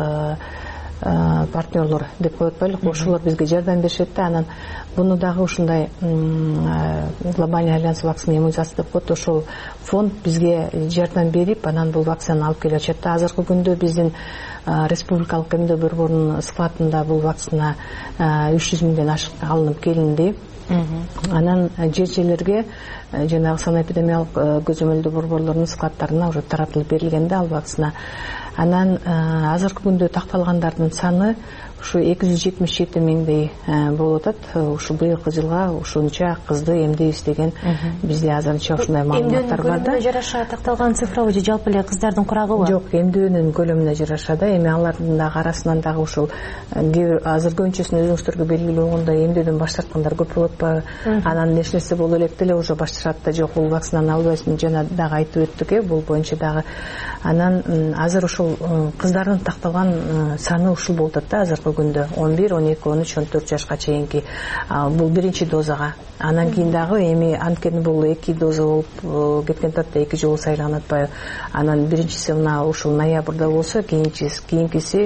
партнерлор деп коет байлык, ошолор бизге жардам беришет да. Анан буну дагы ушундай глобальный альянс вакцина иммунизация деп коет. Ошол фонд бизге жардам берип, анан бул вакцинаны алып келип атышат да. Азыркы күндө биздин республикалык эмдөө борборунун складында бул вакцина 300 миңден ашык алынып келинди. Анан жер-жерлерге жанагы санэпидемиялык көзөмөлдөө борборлорунун складдарына уже таратылып берилген да ал вакцина. Анан азыркы күндө такталгандардын саны ушу 277 миңдей болуп атат. Ушу быйылкы жылга ушунча кызды эмдейбиз деген бизде азырынча ушундай маалыматтар бар да. Эмдөөнүн көлөмүнө жараша такталган цифрабы же жалпы эле кыздардын курагыбы? Жок, эмдөөнүн көлөмүнө жараша да. Эми алардын дагы арасынан дагы ушул азыркы өнчөсүн өзүңүздөргө белгилүү болгондой эмдөөдөн баш тарткандар көп болуп атпайбы? Анан эч нерсе боло элек деле уже башташат да, жок бул вакцинаны албайсың, жана дагы айтып өттүк, бул боюнча дагы. Анан азыр ушул кыздардын такталган саны ушул болуп атат да азыркы күндө 11, 12, 13, 14 жашка чейинки. Бул биринчи дозага. Анан кийин дагы эми анткени бул 2 доза болуп кеткен атат да, 2 жолу сайланып атпайбы. Анан биринчиси мына ушул ноябрда болсо, кийинкиси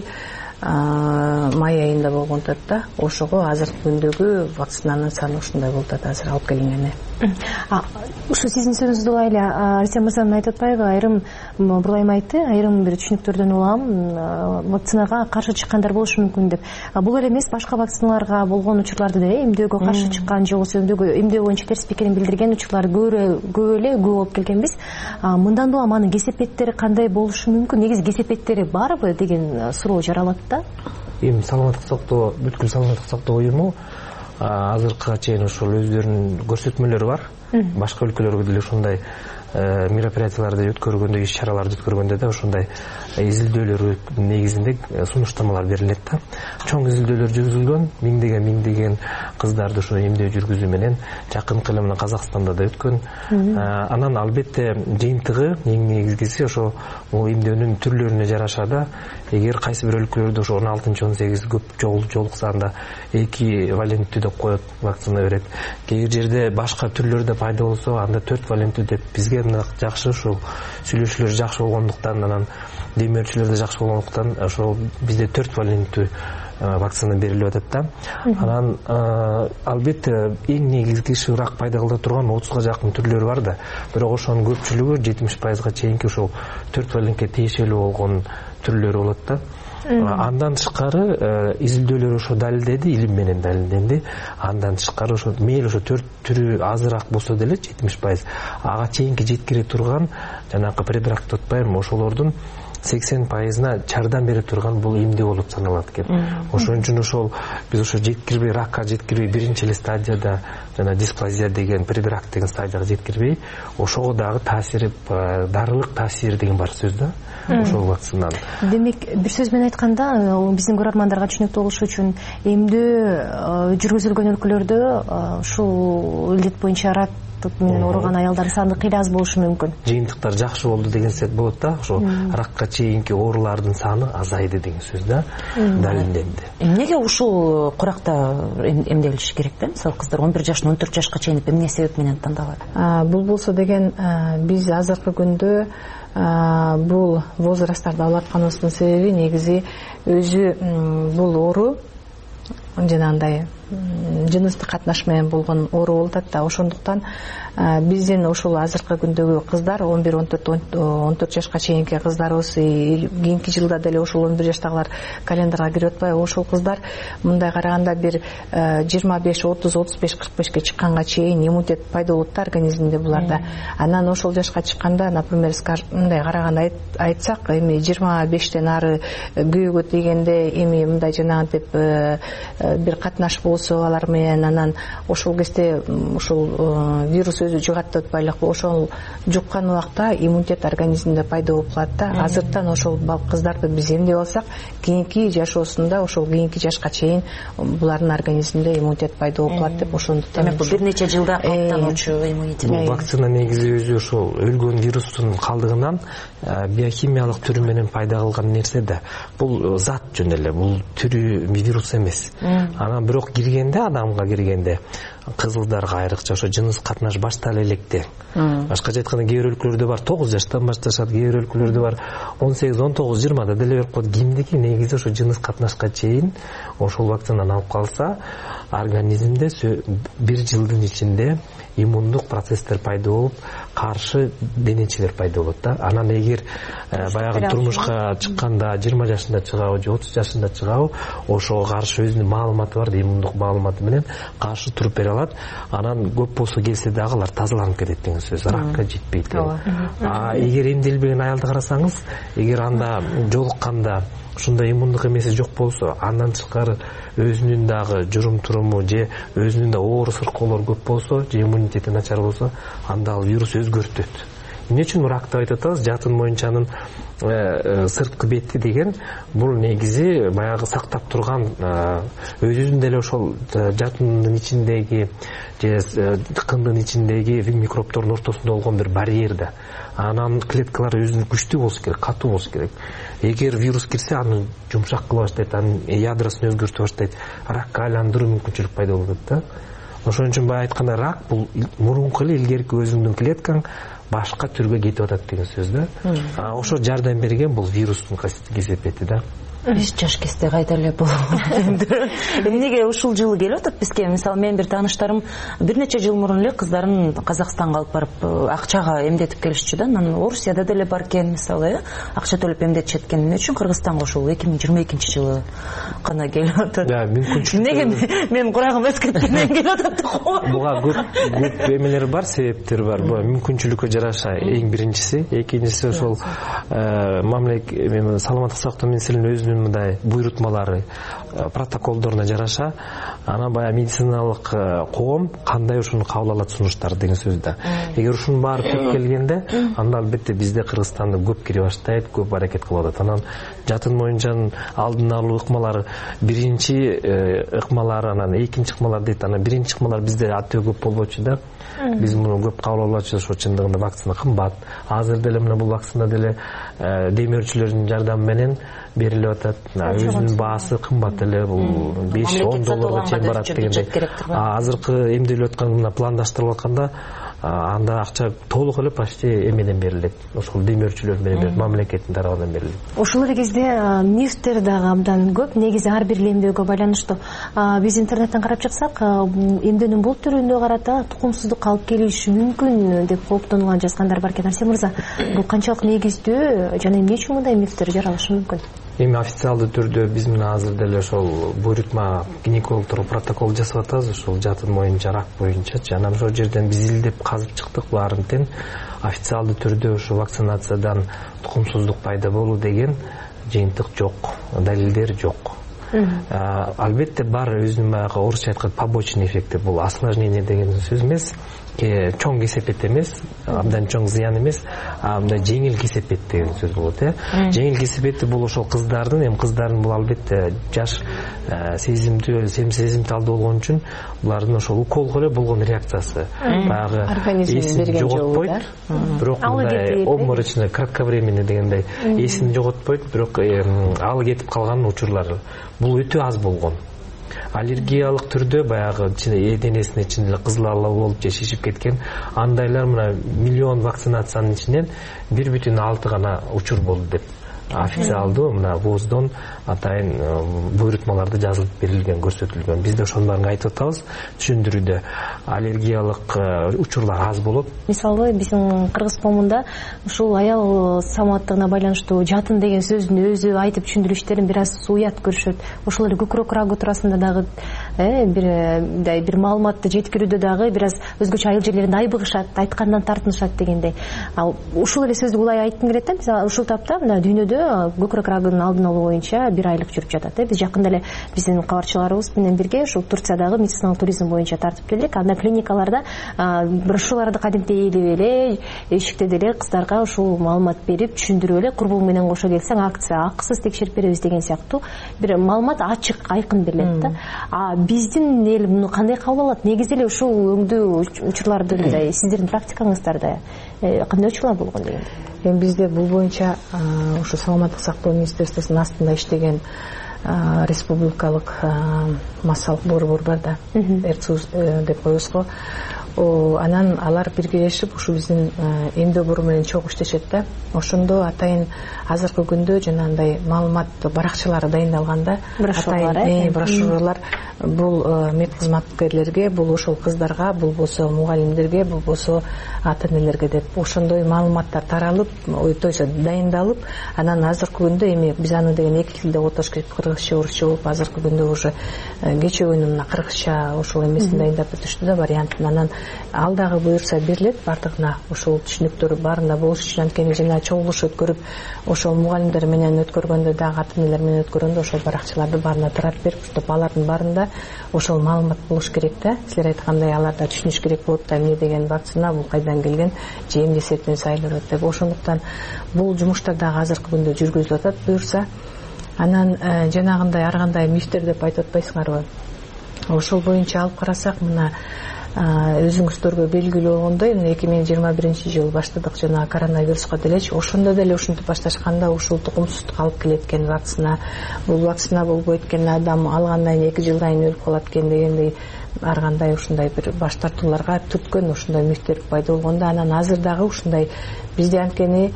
май айында болгон атат да. Ошого азыркы күндөгү вакцинанын саны ушундай болуп атат азыр алып келингени. Ушу сиздин сөзүңүздү угайлы, Арсен мырза айтып атпайбы, айрым Бурлайым айтты, айрым бир түшүнүктөрдөн улам вакцинага каршы чыккандар болушу мүмкүн деп. Бул эле эмес, башка вакциналарга болгон учурларда деле эмдөөгө каршы чыккан же болбосо эмдөө боюнча терс пикирин билдирген учурлар көп болуп келгенбиз. Мындан улам анын кесепеттери кандай болушу мүмкүн? Негизи кесепеттери барбы деген суроо жаралат да. Эми саламаттык сактоо, бүткүл саламаттык сактоо уюму азыркыга чейин ошол өздөрүнүн көрсөтмөлөрү бар. Башка өлкөлөргө деле ушундай мероприятияларды өткөргөндө, иш-чараларды өткөргөндө да ошондой изилдөөлөр негизинде сунуштамалар берилет да. Чоң изилдөөлөр жүргүзүлгөн, миңдеген кыздарды ошо эмдөө жүргүзүү менен жакынкы эле мына Казакстанда да өткөн. Анан албетте жыйынтыгы эң негизгиси ошо эмдөөнүн түрлөрүнө жараша да. Эгер кайсы бир өлкөлөрдө ошо 16-18 көп жолукса анда 2 валенттүү деп коет, вакцина берет. Кээ жерде башка түрлөрдө пайда болсо анда 4 валенттүү деп. Бизге мына жакшы ушул сүйлөшүүлөр жакшы болгондуктан, анан демөөрчүлөр да жакшы болгондуктан ошол бизде 4 валенттүү вакцина берилип атат да. Анан албетте эң негизги шыраак пайда кылдыра турган 30га жакын түрлөрү бар да. Бирок ошонун көпчүлүгү 70%га чейинки ошол 4 валентке тиешелүү болгон түрлөрү болот да. Андан тышкары изилдөөлөр ошо далилдеди, илим менен далилденди. Андан тышкары ошо мейли ошо 4 түрү азыраак болсо деле 70%, ага чейинки жеткире турган жанакы предрак деп атпайбы, ошолордун 80%-на жардам бере турган бул эмдөө болуп саналат экен. Ошон үчүн ошол биз ошо жеткирбей, ракка жеткирбей, биринчи эле стадияда жана дисплазия деген, предрак деген стадияга жеткирбей, ошого дагы таасири, дарылык таасири деген бар сөз да. Ошол вакцинанын. Демек, бир сөз менен айтканда, биздин көрөрмандарга түшүнүктүү болушу үчүн эмдөө жүргүзүлгөн өлкөлөрдө ушул илдет боюнча рак менен ооруган аялдардын саны кыйла аз болушу мүмкүн. Жыйынтыктар жакшы болду деген сөз болот да. Ошо ракка чейинки оорулардын саны азайды деген сөз да. Далилденди. Эмнеге ушул куракта эмделиш керек да? Мисалы кыздар 11 жаштан 14 жашка чейин эмне себеп менен тандалат? Бул болсо деген биз азыркы күндө бул возрасттарды алып атканыбыздын себеби негизи өзү бул оору жанагындай жыныстык катнаш менен болгон оору болуп атат да. Ошондуктан биздин ошол азыркы күндөгү кыздар 11-14 жашка чейинки кыздарыбыз кийинки жылда деле ошол 11 жаштагылар календарга кирип атпайбы? Ошол кыздар мындай караганда бир 25, 30, 35, 45ке чыкканга чейин иммунитет пайда болот да организмде буларда. Анан ошол жашка чыкканда, например, мындай караганда айтсак, эми 25тен ары күйөөгө тийгенде эми мындай жанагынтип бир катнаш болсо алар менен, анан ошол кезде ошол вирус өзү жугат деп атпайлыкпы? Ошол жуккан убакта иммунитет организмде пайда болуп калат да. Азыртан ошол кыздарды биз эмдеп алсак, кийинки жашоосунда, ошол кийинки жашка чейин булардын организмде иммунитет пайда болуп калат деп ошондуктан. Демек, бул бир нече жылда калыптануучу иммунитет. Вакцина негизи өзү ошол өлгөн вирустун калдыгынан биохимиялык түрү менен пайда кылган нерсе да. Бул зат жөн эле, бул түрү вирус эмес. Анан бирок киргенде, адамга киргенде, кызылдарга айрыкча ошо жыныс катнаш баштала электе. Башкача айтканда, кээ бир өлкөлөрдө бар 9 жаштан башташат, кээ бир өлкөлөрдө бар 18, 19, 20да деле берип коет. Кимдики негизи ошо жыныс катнашка чейин ошол вакцинаны алып калса, организмде бир жылдын ичинде иммундук процесстер пайда болуп, каршы денечелер пайда болот да. Анан эгер баягы турмушка чыкканда 20 жашында чыгабы же 30 жашында чыгабы, ошого каршы өзүнүн маалыматы бар, иммундук маалыматы менен каршы туруп бере алат. Анан көп болсо келсе дагы алар тазаланып кетет деген сөз. Ракка жетпейт. Эгер эмделбеген аялды карасаңыз, эгер анда жолукканда ушундай иммундук эмеси жок болсо, андан тышкары өзүнүн дагы журум-туруму же өзүнүн да оору сыркоолору көп болсо, же иммунитети начар болсо, анда ал вирус өзгөртөт. Эмне үчүн рак деп айтып атабыз? Жатын моюнчанын сырткы бети деген бул негизи баягы сактап турган өзүнүн деле ошол жатындын ичиндеги же кындын ичиндеги микробтордун ортосунда болгон бир барьер да. Анан клеткалар өзүнүн күчтүү болуш керек, катуу болуш керек. Эгер вирус кирсе, аны жумшак кыла баштайт, анын ядросын өзгөртө баштайт, ракка айландыруу мүмкүнчүлүк пайда болот да. Ошон үчүн бая айтканда, рак бул мурунку эле илгерки өзүңдүн клеткаң башка түргө кетип атат деген сөз да. Ошо жардам берген бул вирустун кесепети да. Биз жаш кезде кайда эле бул эмнеге ушул жылы келип атат бизге? Мисалы, менин бир тааныштарым бир нече жыл мурун эле кыздарын Казакстанга алып барып акчага эмдетип келишчү да. Анан Орусияда деле бар экен, мисалы, акча төлөп эмдетишет экен. Эмне үчүн Кыргызстанга ушул 2022-жылы гана келип атат? Эмнеге менин курагым өткөткөндөн келип атат? Буга көп эмелер бар, себептер бар. Бул мүмкүнчүлүккө жараша эң биринчиси, экинчиси ошол саламаттык сактоо министрлигинин өзүнүн мындай буйрутмалары, протоколдоруна жараша, анан баягы медициналык коом кандай ушуну кабыл алат сунуштар деген сөз да. Эгер ушунун баары көп келгенде, анда албетте бизде Кыргызстанда көп кире баштайт, көп аракет кылып атат. Анан жатын моюнчанын алдын алуу ыкмалары, биринчи ыкмалары, анан экинчи ыкмалар дейт. Анан биринчи ыкмалар бизде атөө көп болбочу да. Биз муну көп кабыл албачу, ошо чындыгында вакцина кымбат. Азыр деле мына бул вакцина деле демөөрчүлөрдүн жардамы менен берилип атат. Өзүнүн баасы кымбат эле, бул $5-10 чейин барат дегендей. Азыркы эмделип аткан мына пландаштырылып атканда, анда акча толук эле почти эмеден берилет. Ошол демөөрчүлөр менен берилет, мамлекеттин тарабынан берилет. Ошол эле кезде мифтер дагы абдан көп. Негизи ар бир эмдөөгө байланыштуу. Биз интернеттен карап чыксак, эмдөөнүн бул түрүнө карата тукумсуздукка алып келиши мүмкүн деп кооптонулган жазгандар бар экен. Арсен мырза, бул канчалык негиздүү жана эмне үчүн мындай мифтер жаралышы мүмкүн? эми официалдуу түрдө биз мына азыр деле ошол буйрутма гинекологдорго протокол жасап атабыз, ушул жатын боюнча, рак боюнчачы. Анан ошол жерден биз илдеп казып чыктык. Баарын тең официалдуу түрдө ушу вакцинациядан тукумсуздук пайда болуу деген жыйынтык жок, далилдер жок. Албетте бар өзүнүн баягы орусча айтканда побочный эффекти, бул осложнение деген сөз эмес, чоң кесепет эмес, абдан чоң зыян эмес, мындай жеңил кесепет деген сөз болот. Жеңил кесепети бул ошол кыздардын бул албетте жаш сезимдүү, сезимталдуу болгон үчүн булардын ошол уколго эле болгон реакциясы баягы эсин жоготпойт, бирок мындай обморочный, кратковременный дегендей эсин жоготпойт, бирок ал кетип калган учурлар бул өтө аз болгон. Аллергиялык түрдө баягы денесине ичинде эле кызыл ала болуп же шишип кеткен андайлар мына миллион вакцинациянын ичинен 1,6 гана учур болду деп официалдуу мына ВОЗдон атайын буйрутмаларда жазылып берилген, көрсөтүлгөн. Биз да ошонун баарын айтып атабыз түшүндүрүүдө. Аллергиялык учурлар аз болот. Мисалы биздин Кыргыз коомунда ушул аял саламаттыгына байланыштуу жатын деген сөздүн өзү айтып түшүндүрүштерин бир аз уят көрүшөт. Ошол эле көкүрөк рагы туурасында дагы бир маалыматты жеткирүүдө дагы бир аз өзгөчө айыл жерлеринде айбыгышат, айткандан тартынышат дегендей. Ал ушул эле сөздү улай айткым келет да. Мисалы ушул тапта мына дүйнөдө көкүрөк рагынын алдын алуу боюнча 1 айлык жүрүп жатат. Биз жакында эле биздин кабарчыларыбыз менен бирге ушул Турциядагы медициналык туризм боюнча тартып келдик. Анда клиникаларда брошюраларды кадимдей илип эле эшикте деле кыздарга ушул маалымат берип түшүндүрүп эле курбуң менен кошо келсең акция акысыз текшерип беребиз деген сыяктуу бир маалымат ачык, айкын берилет да. Биздин эл муну кандай кабыл алат? Негизи эле ушул өңдүү учурларды сиздердин практикаңыздарда кандай учурлар болгон деген? Эми бизде бул боюнча ушу саламаттык сактоо министерствосунун астында иштеген республикалык массалык борбор бар да, РЦУ деп коебуз го. Анан алар биргелешип ушу биздин эмдөө борбору менен чогуу иштешет да. Ошондо атайын азыркы күндө жанагындай маалымат баракчалары дайындалганда, атайын брошюралар бул мед кызматкерлерге, бул ошол кыздарга, бул болсо мугалимдерге, бул болсо ата-энелерге деп ошондой маалыматтар таралып, то есть дайындалып, анан азыркы күндө эми биз аны деген эки тилде окутуш керек, кыргызча, орусча болуп, азыркы күндө уже кечээ күнү кыргызча ошол эмесин дайындап бүтүштү да, вариантын. Анан ал дагы буюрса берилет бардыгына, ошол түшүнүктөр баарында болуш үчүн. Анткени жана чогулуш өткөрүп, ошол мугалимдер менен өткөргөндө дагы ата-энелер менен өткөргөндө ошол баракчаларды баарына таратып берип, чтобы алардын баарында ошол маалымат болуш керек да. Силер айткандай аларда түшүнүш керек болот да, эмне деген вакцина, бул кайдан келген, же эмне себептен сайылып деп. Ошондуктан бул жумуштар дагы азыркы күндө жүргүзүлүп атат буюрса. Анан жанагындай ар кандай мифтер деп айтып атпайсыңарбы? Ошол боюнча алып карасак, мына өзүңүздөргө белгилүү болгондой 2021 баштадык жана коронавируска делечи. Ошондо деле ушинтип башташканда ушул тукумсуздук алып келет экен вакцина. Бул вакцина болбойт экен, адам алгандан кийин 2 жылдан кийин өлүп калат экен дегендей ар кандай ушундай бир баш тартууларга түрткөн ушундай мифтер пайда болгондо. Анан азыр дагы ушундай бизде анткени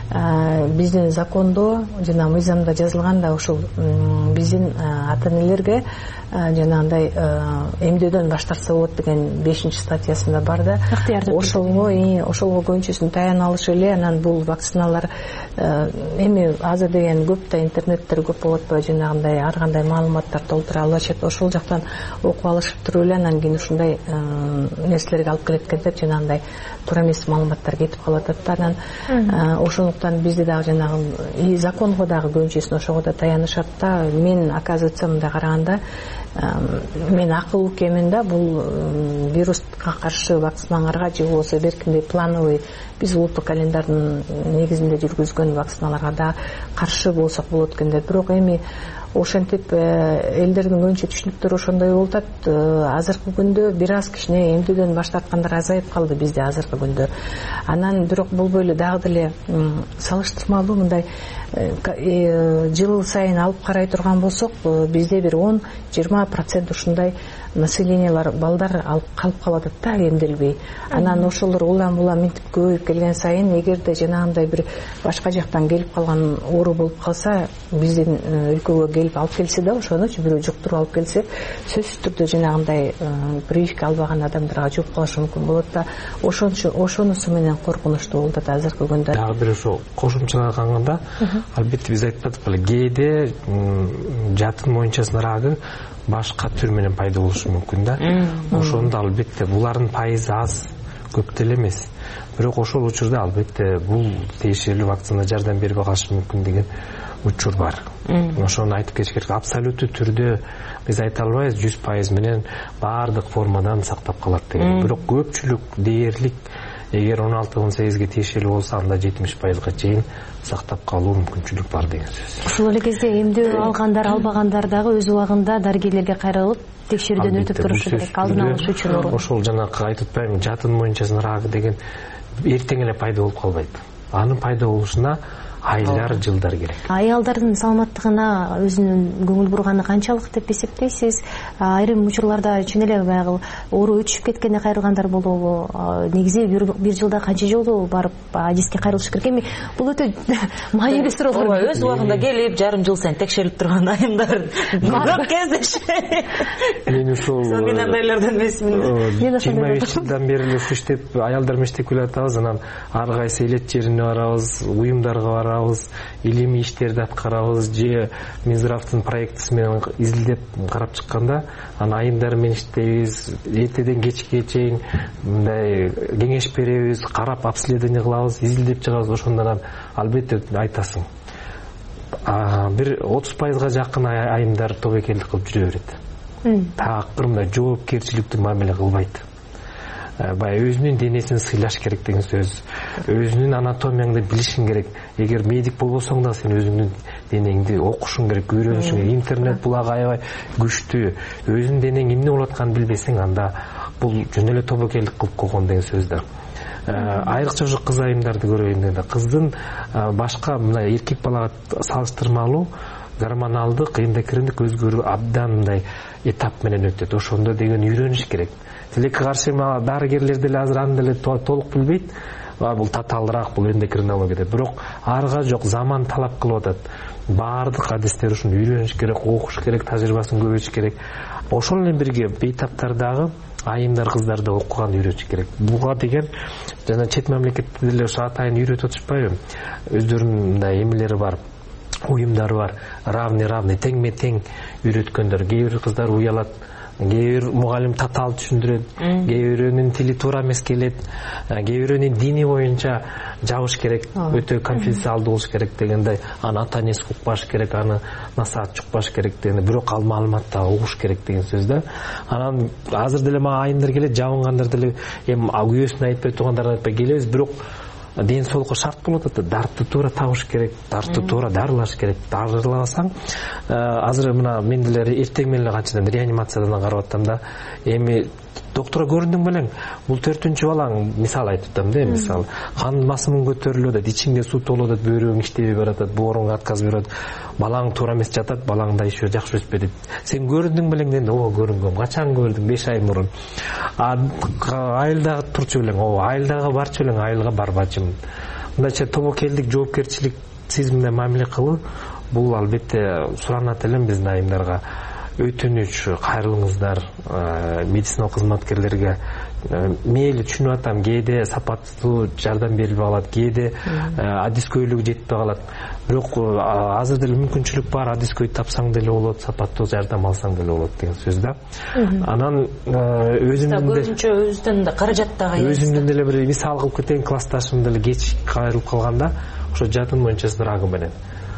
биздин закондо жана мыйзамда жазылганда ушул биздин ата-энелерге жанагындай эмдөөдөн баш тартса болот деген 5-статьясында бар да. Ошолго көбүнчөсүн таяна алышы эле. Анан бул вакциналар эми азыр деген көп да интернеттер көп болуп атпайбы, жанагындай ар кандай маалыматтар толтура алышат. Ошол жактан окуп алышып туруп эле анан кийин ушундай нерселерге алып келет экен деп жанагындай туура эмес маалыматтар кетип калып атат да. Анан ошондуктан бизде дагы жанагы законго дагы көбүнчөсүн ошого да таянышат да. Мен оказывается мындай караганда мен акылуу экенмин да, бул вируска каршы вакциналарга же болбосо беркиндей плановый биз улуттук календардын негизинде жүргүзгөн вакциналарга да каршы болсок болот экен деп. Бирок эми ошентип элдердин көбүнчө түшүнүктөрү ошондой болуп атат. Азыркы күндө бир аз кичине эмдөөдөн баш тарткандар азайып калды бизде азыркы күндө. Анан бирок болбой эле дагы деле салыштырмалуу мындай жыл сайын алып карай турган болсок, бизде бир 10-20% ушундай населениялар балдар алып калып калып атат да эмделбей. Анан ошолор улам мынтип көбөйүп келген сайын эгерде жанагындай бир башка жактан келип калган оору болуп калса, биздин өлкөгө келип алып келсе да, ошонучу бирөө жуктуруп алып келсе, сөзсүз түрдө жанагындай прививка албаган адамдарга жугуп калышы мүмкүн болот да. Ошонусу менен коркунучтуу болуп атат азыркы күндө. Дагы бир ошо кошумчалаганда, албетте биз айтып атпадыкпы, кээде жатын моюнчасынын рагы башка түр менен пайда болушу мүмкүн да. Ошондо албетте булардын пайызы аз, көп деле эмес. Бирок ошол учурда албетте бул тиешелүү вакцина жардам бербей калышы мүмкүн деген учур бар. Ошону айтып кетиш керек. Абсолюттуу түрдө биз айта албайбыз 100% менен баардык формадан сактап калат деген. Бирок көпчүлүк дээрлик эгер 16-18ге тиешелүү болсо, анда 70%га чейин сактап калуу мүмкүнчүлүк бар деген сөз. Ушул эле кезде эмдөө алгандар, албагандар дагы өз убагында дарыгерлерге кайрылып текшерүүдөн өтүп турушу керек, алдын алыш үчүн. Ошол жанакы айтып атпаймынбы, жатын моюнчасынын рагы деген эртең эле пайда болуп калбайт. Анын пайда болушуна айлар, жылдар керек. Аялдардын саламаттыгына өзүнүн көңүл бурганы канчалык деп эсептейсиз? Айрым учурларда чын эле баягы оору өтүшүп кеткенде кайрылгандар болобу? Негизи бир жылда канча жолу барып адиске кайрылыш керек? Эми бул өтө маанилүү суроолор. Өз убагында келип, жарым жыл сайын текшерип турган айымдар көп кездеш. Мен ушул мен андайлардан эмесмин. 25 жылдан бери эле иштеп, аялдар менен иштеп келатабыз. Анан ар кайсы элет жерине барабыз, уюмдарга барабыз, илимий иштерди аткарабыз, же Минздравдын проектиси менен изилдеп карап чыкканда, анан айымдар менен иштейбиз, эртеден кечке чейин мындай кеңеш беребиз, карап обследование кылабыз, изилдеп чыгабыз. Ошондон албетте айтасың. Бир 30%га жакын айымдар тобокелдик кылып жүрө берет. Такыр мындай жоопкерчиликтүү мамиле кылбайт. Баягы өзүнүн денесин сыйлаш керек деген сөз. Өзүнүн анатомияңды билишиң керек. Эгер медик болбосоң да сен өзүңдүн денеңди окушуң керек, үйрөнүшүң керек. Интернет булагы аябай күчтүү. Өзүнүн денең эмне болуп атканын билбесең, анда бул жөн эле тобокелдик кылып койгон деген сөз да. Айрыкча ушу кыз айымдарды көргөндө да, кыздын башка мына эркек балага салыштырмалуу гормоналдык, эндокриндик өзгөрүү абдан мындай этап менен өтөт. Ошондо деген үйрөнүш керек. Тилекке каршы дарыгерлер деле азыр аны деле толук билбейт. Бул татаалыраак, бул эндокринология деп. Бирок арга жок, заман талап кылып атат. Баардык адистер ушуну үйрөнүш керек, окуш керек, тажрыйбасын көбөйтүш керек. Ошол менен бирге бейтаптардагы айымдар, кыздарды окуганды үйрөтүш керек. Буга деген жана чет мамлекетте деле ошо атайын үйрөтүп атышпайбы? Өздөрүнүн мындай эмелери бар, уюмдары бар. Равный теңме-тең үйрөткөндөр. Кээ бир кыздар уялат, кээ бир мугалим татаал түшүндүрөт, кээ бирөөнүн тили туура эмес келет, кээ бирөөнүн дини боюнча жабыш керек, өтө конфиденциалдуу болуш керек дегенде, аны ата энеси укпаш керек, аны насаат чукпаш керек дегенде, бирок ал маалыматты угуш керек деген сөз да. Анан азыр деле мага айымдар келет, жабынгандар деле эми күйөөсүнө айтпай, туугандарына айтпай келебиз, бирок ден соолукка шарт болуп атат. Дарытты туура табыш керек, дарытты туура дарылаш керек. Дарылабасаң, азыр мына мен деле эртең менен эле качадан реанимациядан карап аттам да, эми доктурга көрүндүң белең, бул 4-чү балаң, мисал айтып атам да, мисал кан басымың көтөрүлүп атат, ичиңде суу толуп атат, бөйрөгүң иштебей баратат, боорунга отказ берип атат, балаң туура эмес жатат, балаң да еще жакшы өспөдү. Сен көрүндүң белең дегенде, көрүнгөм. Качан көрдүң? 5 ай мурун. Айылдагы турчу белең, айылдага барчу белең, айылга барбачымын. Мындайча тобокелдик жоопкерчилик сезимде мамиле кылуу, бул албетте суранат элем биздин айымдарга. Өтүнүч, кайрылыңыздар медицина кызматкерлерге. Мейли түшүнүп атам, кээде сапаттуу жардам берилбей калат, кээде адис көйлүгү жетпей калат. Бирок азыр деле мүмкүнчүлүк бар, адис көй тапсаң деле болот, сапаттуу жардам алсаң деле болот деген сөз да. Анан өзүмдөн да каражаттагы өзүмдөн деле бир мисал кылып кетейин, классташым деле кеч кайрылып калганда, ошо жатын моюнчасынын рагы менен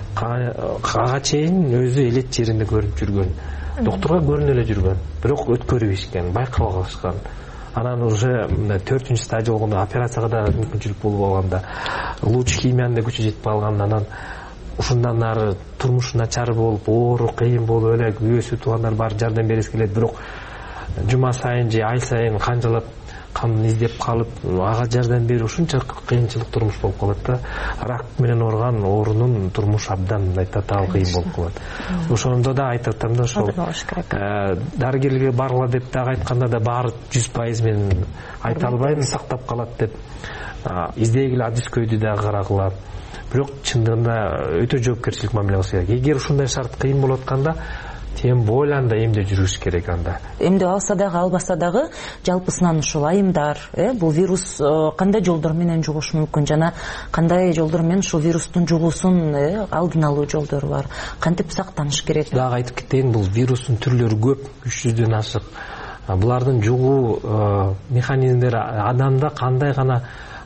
ага чейин өзү элет жеринде көрүнүп жүргөн. Докторга көрүнүп эле жүргөн, бирок өткөрүбүшкөн, байкабай калышкан. Анан уже 4-чү стадия болгондо операцияга да мүмкүнчүлүк болуп алганда, луч химиянын да күчү жетпей калганда, анан ушундан ары турмушу начар болуп, оору, кыйын болуп эле күйөөсү, туугандар бар жардам бергиси келет, бирок жума сайын же ай сайын канчалап кандын издеп калып ага жардам берүү ушунча кыйынчылык турмуш болуп калат да. Рак менен ооруган оорунун турмушу абдан мындай татаал кыйын болуп калат. Ошондо да айтып атам да ошол дарыгерлерге баргыла деп дагы айтканда да баары 100% мен айта албайм, сактап калат деп. Издегиле адис көйдү дагы карагыла. Бирок чындыгында өтө жоопкерчилик мамиле кылыш керек. Эгер ушундай шарт кыйын болуп атканда тем более анда эмде жүрүш керек. Анда эмде алса дагы албаса дагы жалпысынан ушул айымдар бул вирус кандай жолдор менен жугушу мүмкүн жана кандай жолдор менен ушул вирустун жугуусун алдын алуу жолдору бар, кантип сактаныш керек? Дагы айтып кетейин, бул вирустун түрлөрү көп, 300дөн ашык. Булардын жугуу механизмдери адамда кандай гана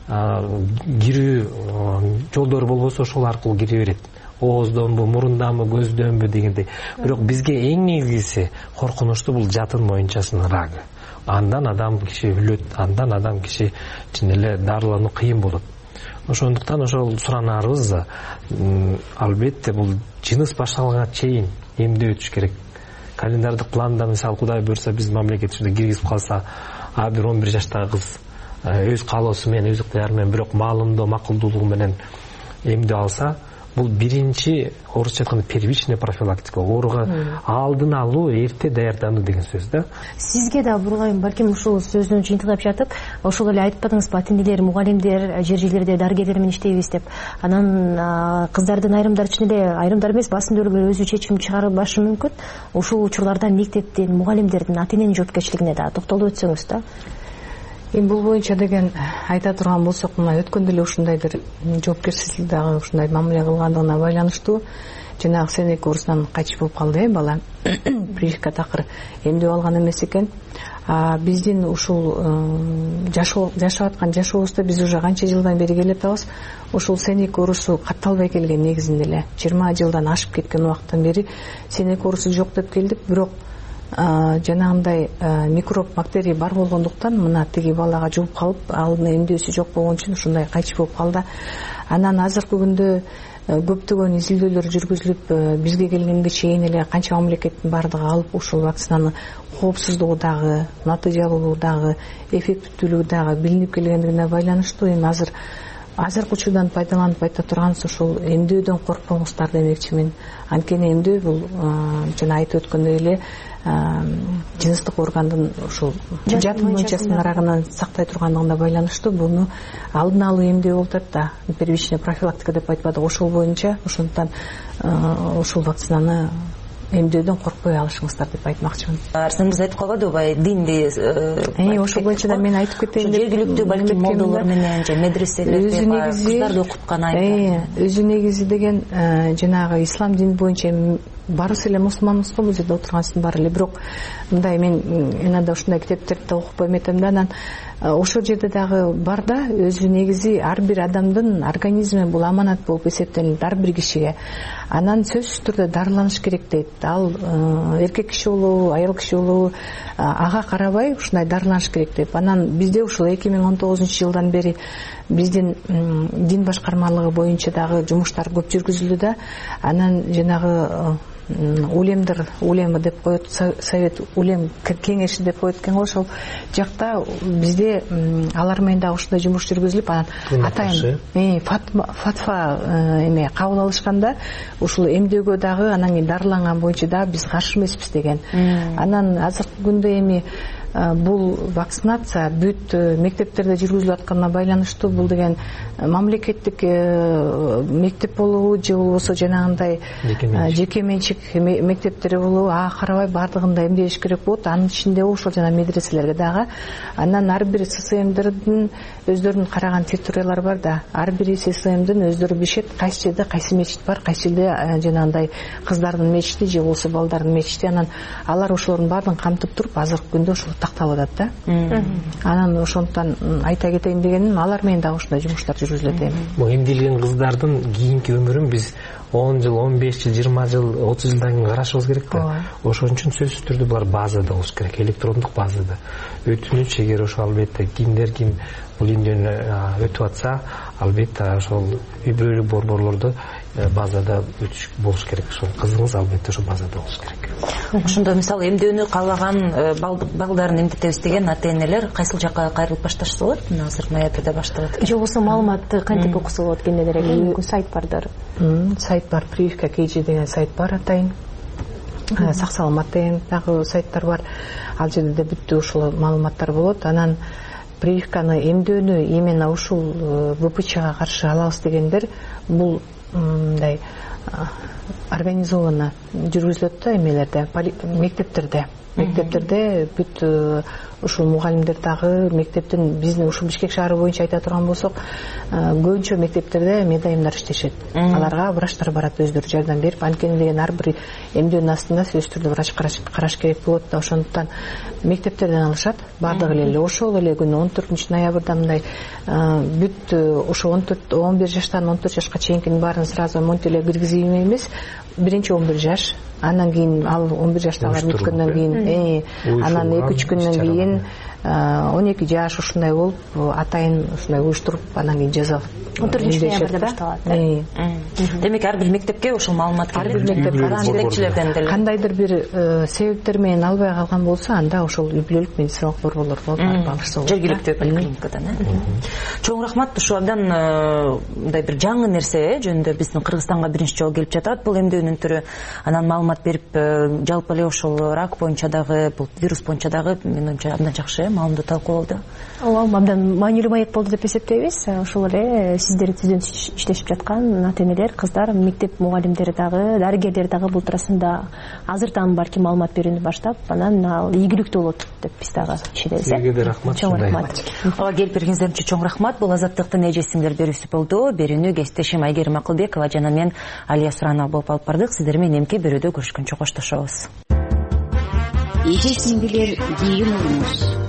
кирүү жолдору болбосо ошол аркылуу кире берет. Ооздонбу, мурундамы, көздөнбү дегендей. Бирок бизге эң негизгиси коркунучтуу бул жатын моюнчасынын рагы. Андан адам киши өлөт, андан адам киши чын эле дарылануу кыйын болот. Ошондуктан ошол суранарыбыз албетте бул жыныс башталганга чейин эмдөө өтүш керек. Календардык планда мисалы Кудай буйрса биз мамлекетибизде киргизип калса, бир 11 жаштагы кыз өз каалоосу менен, өз ыктыяры менен, бирок маалымдоо, макулдуулугу менен эмдөө алса, бул биринчи орусча айтканда первичная профилактика, ооруга алдын алуу, эрте даярдануу деген сөз да. Сизге да бурулайм, балким ушул сөзүн жыйынтыктап жатып, ошол эле айтып атыңыз, ата энелер, мугалимдер, жер жерлерде дарыгерлер менен иштейбиз деп. Анан кыздардын айрымдары чын эле, айрымдар эмес, басым өлкөлөр өзү чечим чыгарбашы мүмкүн. Ушул учурларда мектептин, мугалимдердин, ата эненин жоопкерчилигине да токтолуп өтсөңүз да. Эми бул боюнча деген айта турган болсок, мына өткөндө эле ушундай бир жоопкерчилик дагы ушундай мамиле кылгандыгына байланыштуу жанагы сенек оорусунан кайтыш болуп калды бала. Прививка такыр эмдеп алган эмес экен. Биздин ушул жашап аткан жашообузда биз уже канча жылдан бери келатабыз. Ушул сенек оорусу катталбай келген негизинде эле 20 жылдан ашып кеткен убакыттан бери сенек оорусу жок деп келдик. Бирок жанагындай микроб, бактерия бар болгондуктан мына тиги балага жугуп калып, алдын эмдөөсү жок болгон үчүн ушундай кайтыш болуп калды. Анан азыркы күндө көптөгөн изилдөөлөр жүргүзүлүп, бизге келгенге чейин эле канча мамлекеттин бардыгы алып ушул вакцинанын коопсуздугу дагы, натыйжалуулугу дагы, эффективдүүлүгү дагы билинип келгендигине байланыштуу. Эми азыркы учурдан пайдаланып айта турганыбыз ушул эмдөөдөн коркпоңуздар демекчимин. Анткени эмдөө бул жана айтып өткөндөй эле жыныстык органдын ушул жатын моюнчасынын рагынан сактай тургандыгына байланыштуу. Буну алдын алуу эмдөө болуп атат да, первичная профилактика деп айтпадык, ошол боюнча. Ошондуктан ушул вакцинаны эмдөөдөн коркпой алышыңыздар деп айтмакчымын. Арсен мырза айтып калбадыбы, динди ошол боюнча да мен айтып кетейин деп. Жергиликтүү балким молдолор менен же медреселерде кыздарды окуткан айып. Өзү негизи деген жанагы ислам дини боюнча барысы эле мусулманбыз го, бул жерде отургансыздын баары эле. Бирок мындай мен иногда ушундай китептерди да окуп койм этем да. Анан ошол жерде дагы бар да, өзү негизи ар бир адамдын организми бул аманат болуп эсептелинет ар бир кишиге. Анан сөзсүз түрдө дарыланыш керек дейт. Ал эркек киши болобу, аял киши болобу, ага карабай ушундай дарыланыш керек деп. Анан бизде ушул 2019-жылдан бери биздин дин башкармалыгы боюнча дагы жумуштар көп жүргүзүлдү да. Анан жанагы улемы деп коет, совет улем кеңеши деп коет экен го. Ошол жакта бизде алар менен дагы ушундай жумуш жүргүзүлүп, анан атайын фатва эме кабыл алышканда ушул эмдөөгө дагы, анан кийин дарыланган боюнча дагы биз каршы эмеспиз деген. Анан азыркы күндө эми бул вакцинация бүт мектептерде жүргүзүлүп атканына байланыштуу. Бул деген мамлекеттик мектеп болобу же болбосо жанагындай жеке менчик мектептери болобу, ага карабай бардыгында эмделиш керек болот. Анын ичинде ошол жана медреселерге дагы. Анан ар бир ССМдердин өздөрүнүн караган территориялары бар да. Ар бир ССМдин өздөрү билишет кайсы жерде кайсы мечит бар, кайсы жерде жанагындай кыздардын мечити же болбосо балдардын мечити. Анан алар ошолордун баарын камтып туруп азыркы күндө ошол такталып атат да. Анан ошондуктан айта кетейин дегеним, алар менен дагы ушундай жумуштар жүргүзүлөт эми. Бул эмделген кыздардын кийинки өмүрүн биз 10 жыл, 15 жыл, 20 жыл, 30 жылдан кийин карашыбыз керек да. Ошон үчүн сөзсүз түрдө булар базада болуш керек, электрондук базада. Өтүнүч эгер ошо албетте ким бул эмдөөдөн өтүп атса, албетте ошол үй бүлөлүк борборлордо базада болуш керек. Ошол кызыңыз албетте ошол базада болуш керек. Ошондо мисалы эмдөөнү каалаган балдарын эмдетебиз деген ата энелер кайсыл жакка кайрылып башташса болот? Азыр ноябрда башталат экен. Же болбосо маалыматты кантип окуса болот? Кенедир мүмкүн сайт бардыр. Сайт бар, прививка KG деген сайт бар атайын. Сак саламат деген дагы сайттар бар. Ал жерде бүттү ушул маалыматтар болот. Анан прививканы эмдөөнү именно ушул ВПЧга каршы алабыз дегендер бул мындай организованно жүргүзүлөт да эмелерде, мектептерде бүт ушул мугалимдер дагы мектептин биздин ушул Бишкек шаары боюнча айта турган болсок, көбүнчө мектептерде медайымдар иштешет. Аларга врачтар барат, өздөрү жардам берип, анткени деген ар бир эмдөөнүн астында сөзсүз түрдө врач караш керек болот да. Ошондуктан мектептерден алышат баардыгы эле. Ошол эле күнү 14 ноябрда мындай бүт ошо 11 жаштан 14 жашка чейинкинин баарын сразу монтип эле киргизип эмес, биринчи 11 жаш, анан кийин ал 11 жаштагылар бүткөндөн кийин анан 2-3 күндөн кийин 12 жаш ушундай болуп атайын ушундай уюштуруп анан кийин жазалып 14 ноябрда башталат. Демек ар бир мектепке ошол маалымат келет. Ар бир мектеп жетекчилерден деле кандайдыр бир себептер менен албай калган болсо, анда ошол үй-бүлөлүк медициналык борборлор барып алышса болот. Жергиликтүү поликлиникадан. Чоң рахмат. Ушу абдан мындай бир жаңы нерсе жөнүндө биздин Кыргызстанга биринчи жолу келип жатат бул эмдөөнүн түрү. Анан маалымат берип, жалпы эле ошол рак боюнча дагы, бул вирус боюнча дагы менин оюмча абдан жакшы маалыматтуу талкуу болду. Ооба, абдан маанилүү маек болду деп эсептейбиз. Ошол эле сиздер түздөн иштешип жаткан ата энелер, кыздар, мектеп мугалимдери дагы, дарыгерлер дагы бул туурасында азыртан балким маалымат берүүнү баштап, анан ал ийгиликтүү болот деп биз дагы ишенебиз. Сизге да рахмат. Чоң рахмат. Ооба, келип бергениңиздер үчүн чоң рахмат. Бул азаттыктын эжесиңер берүүсү болду. Берүүнү кесиптешим Айгерим Акылбекова жана мен Алия Суранова болуп алып бардык. Сиздер менен эмки берүүдө көрүшкөнчө коштошобуз. Эжесин билер кийин болуңуз.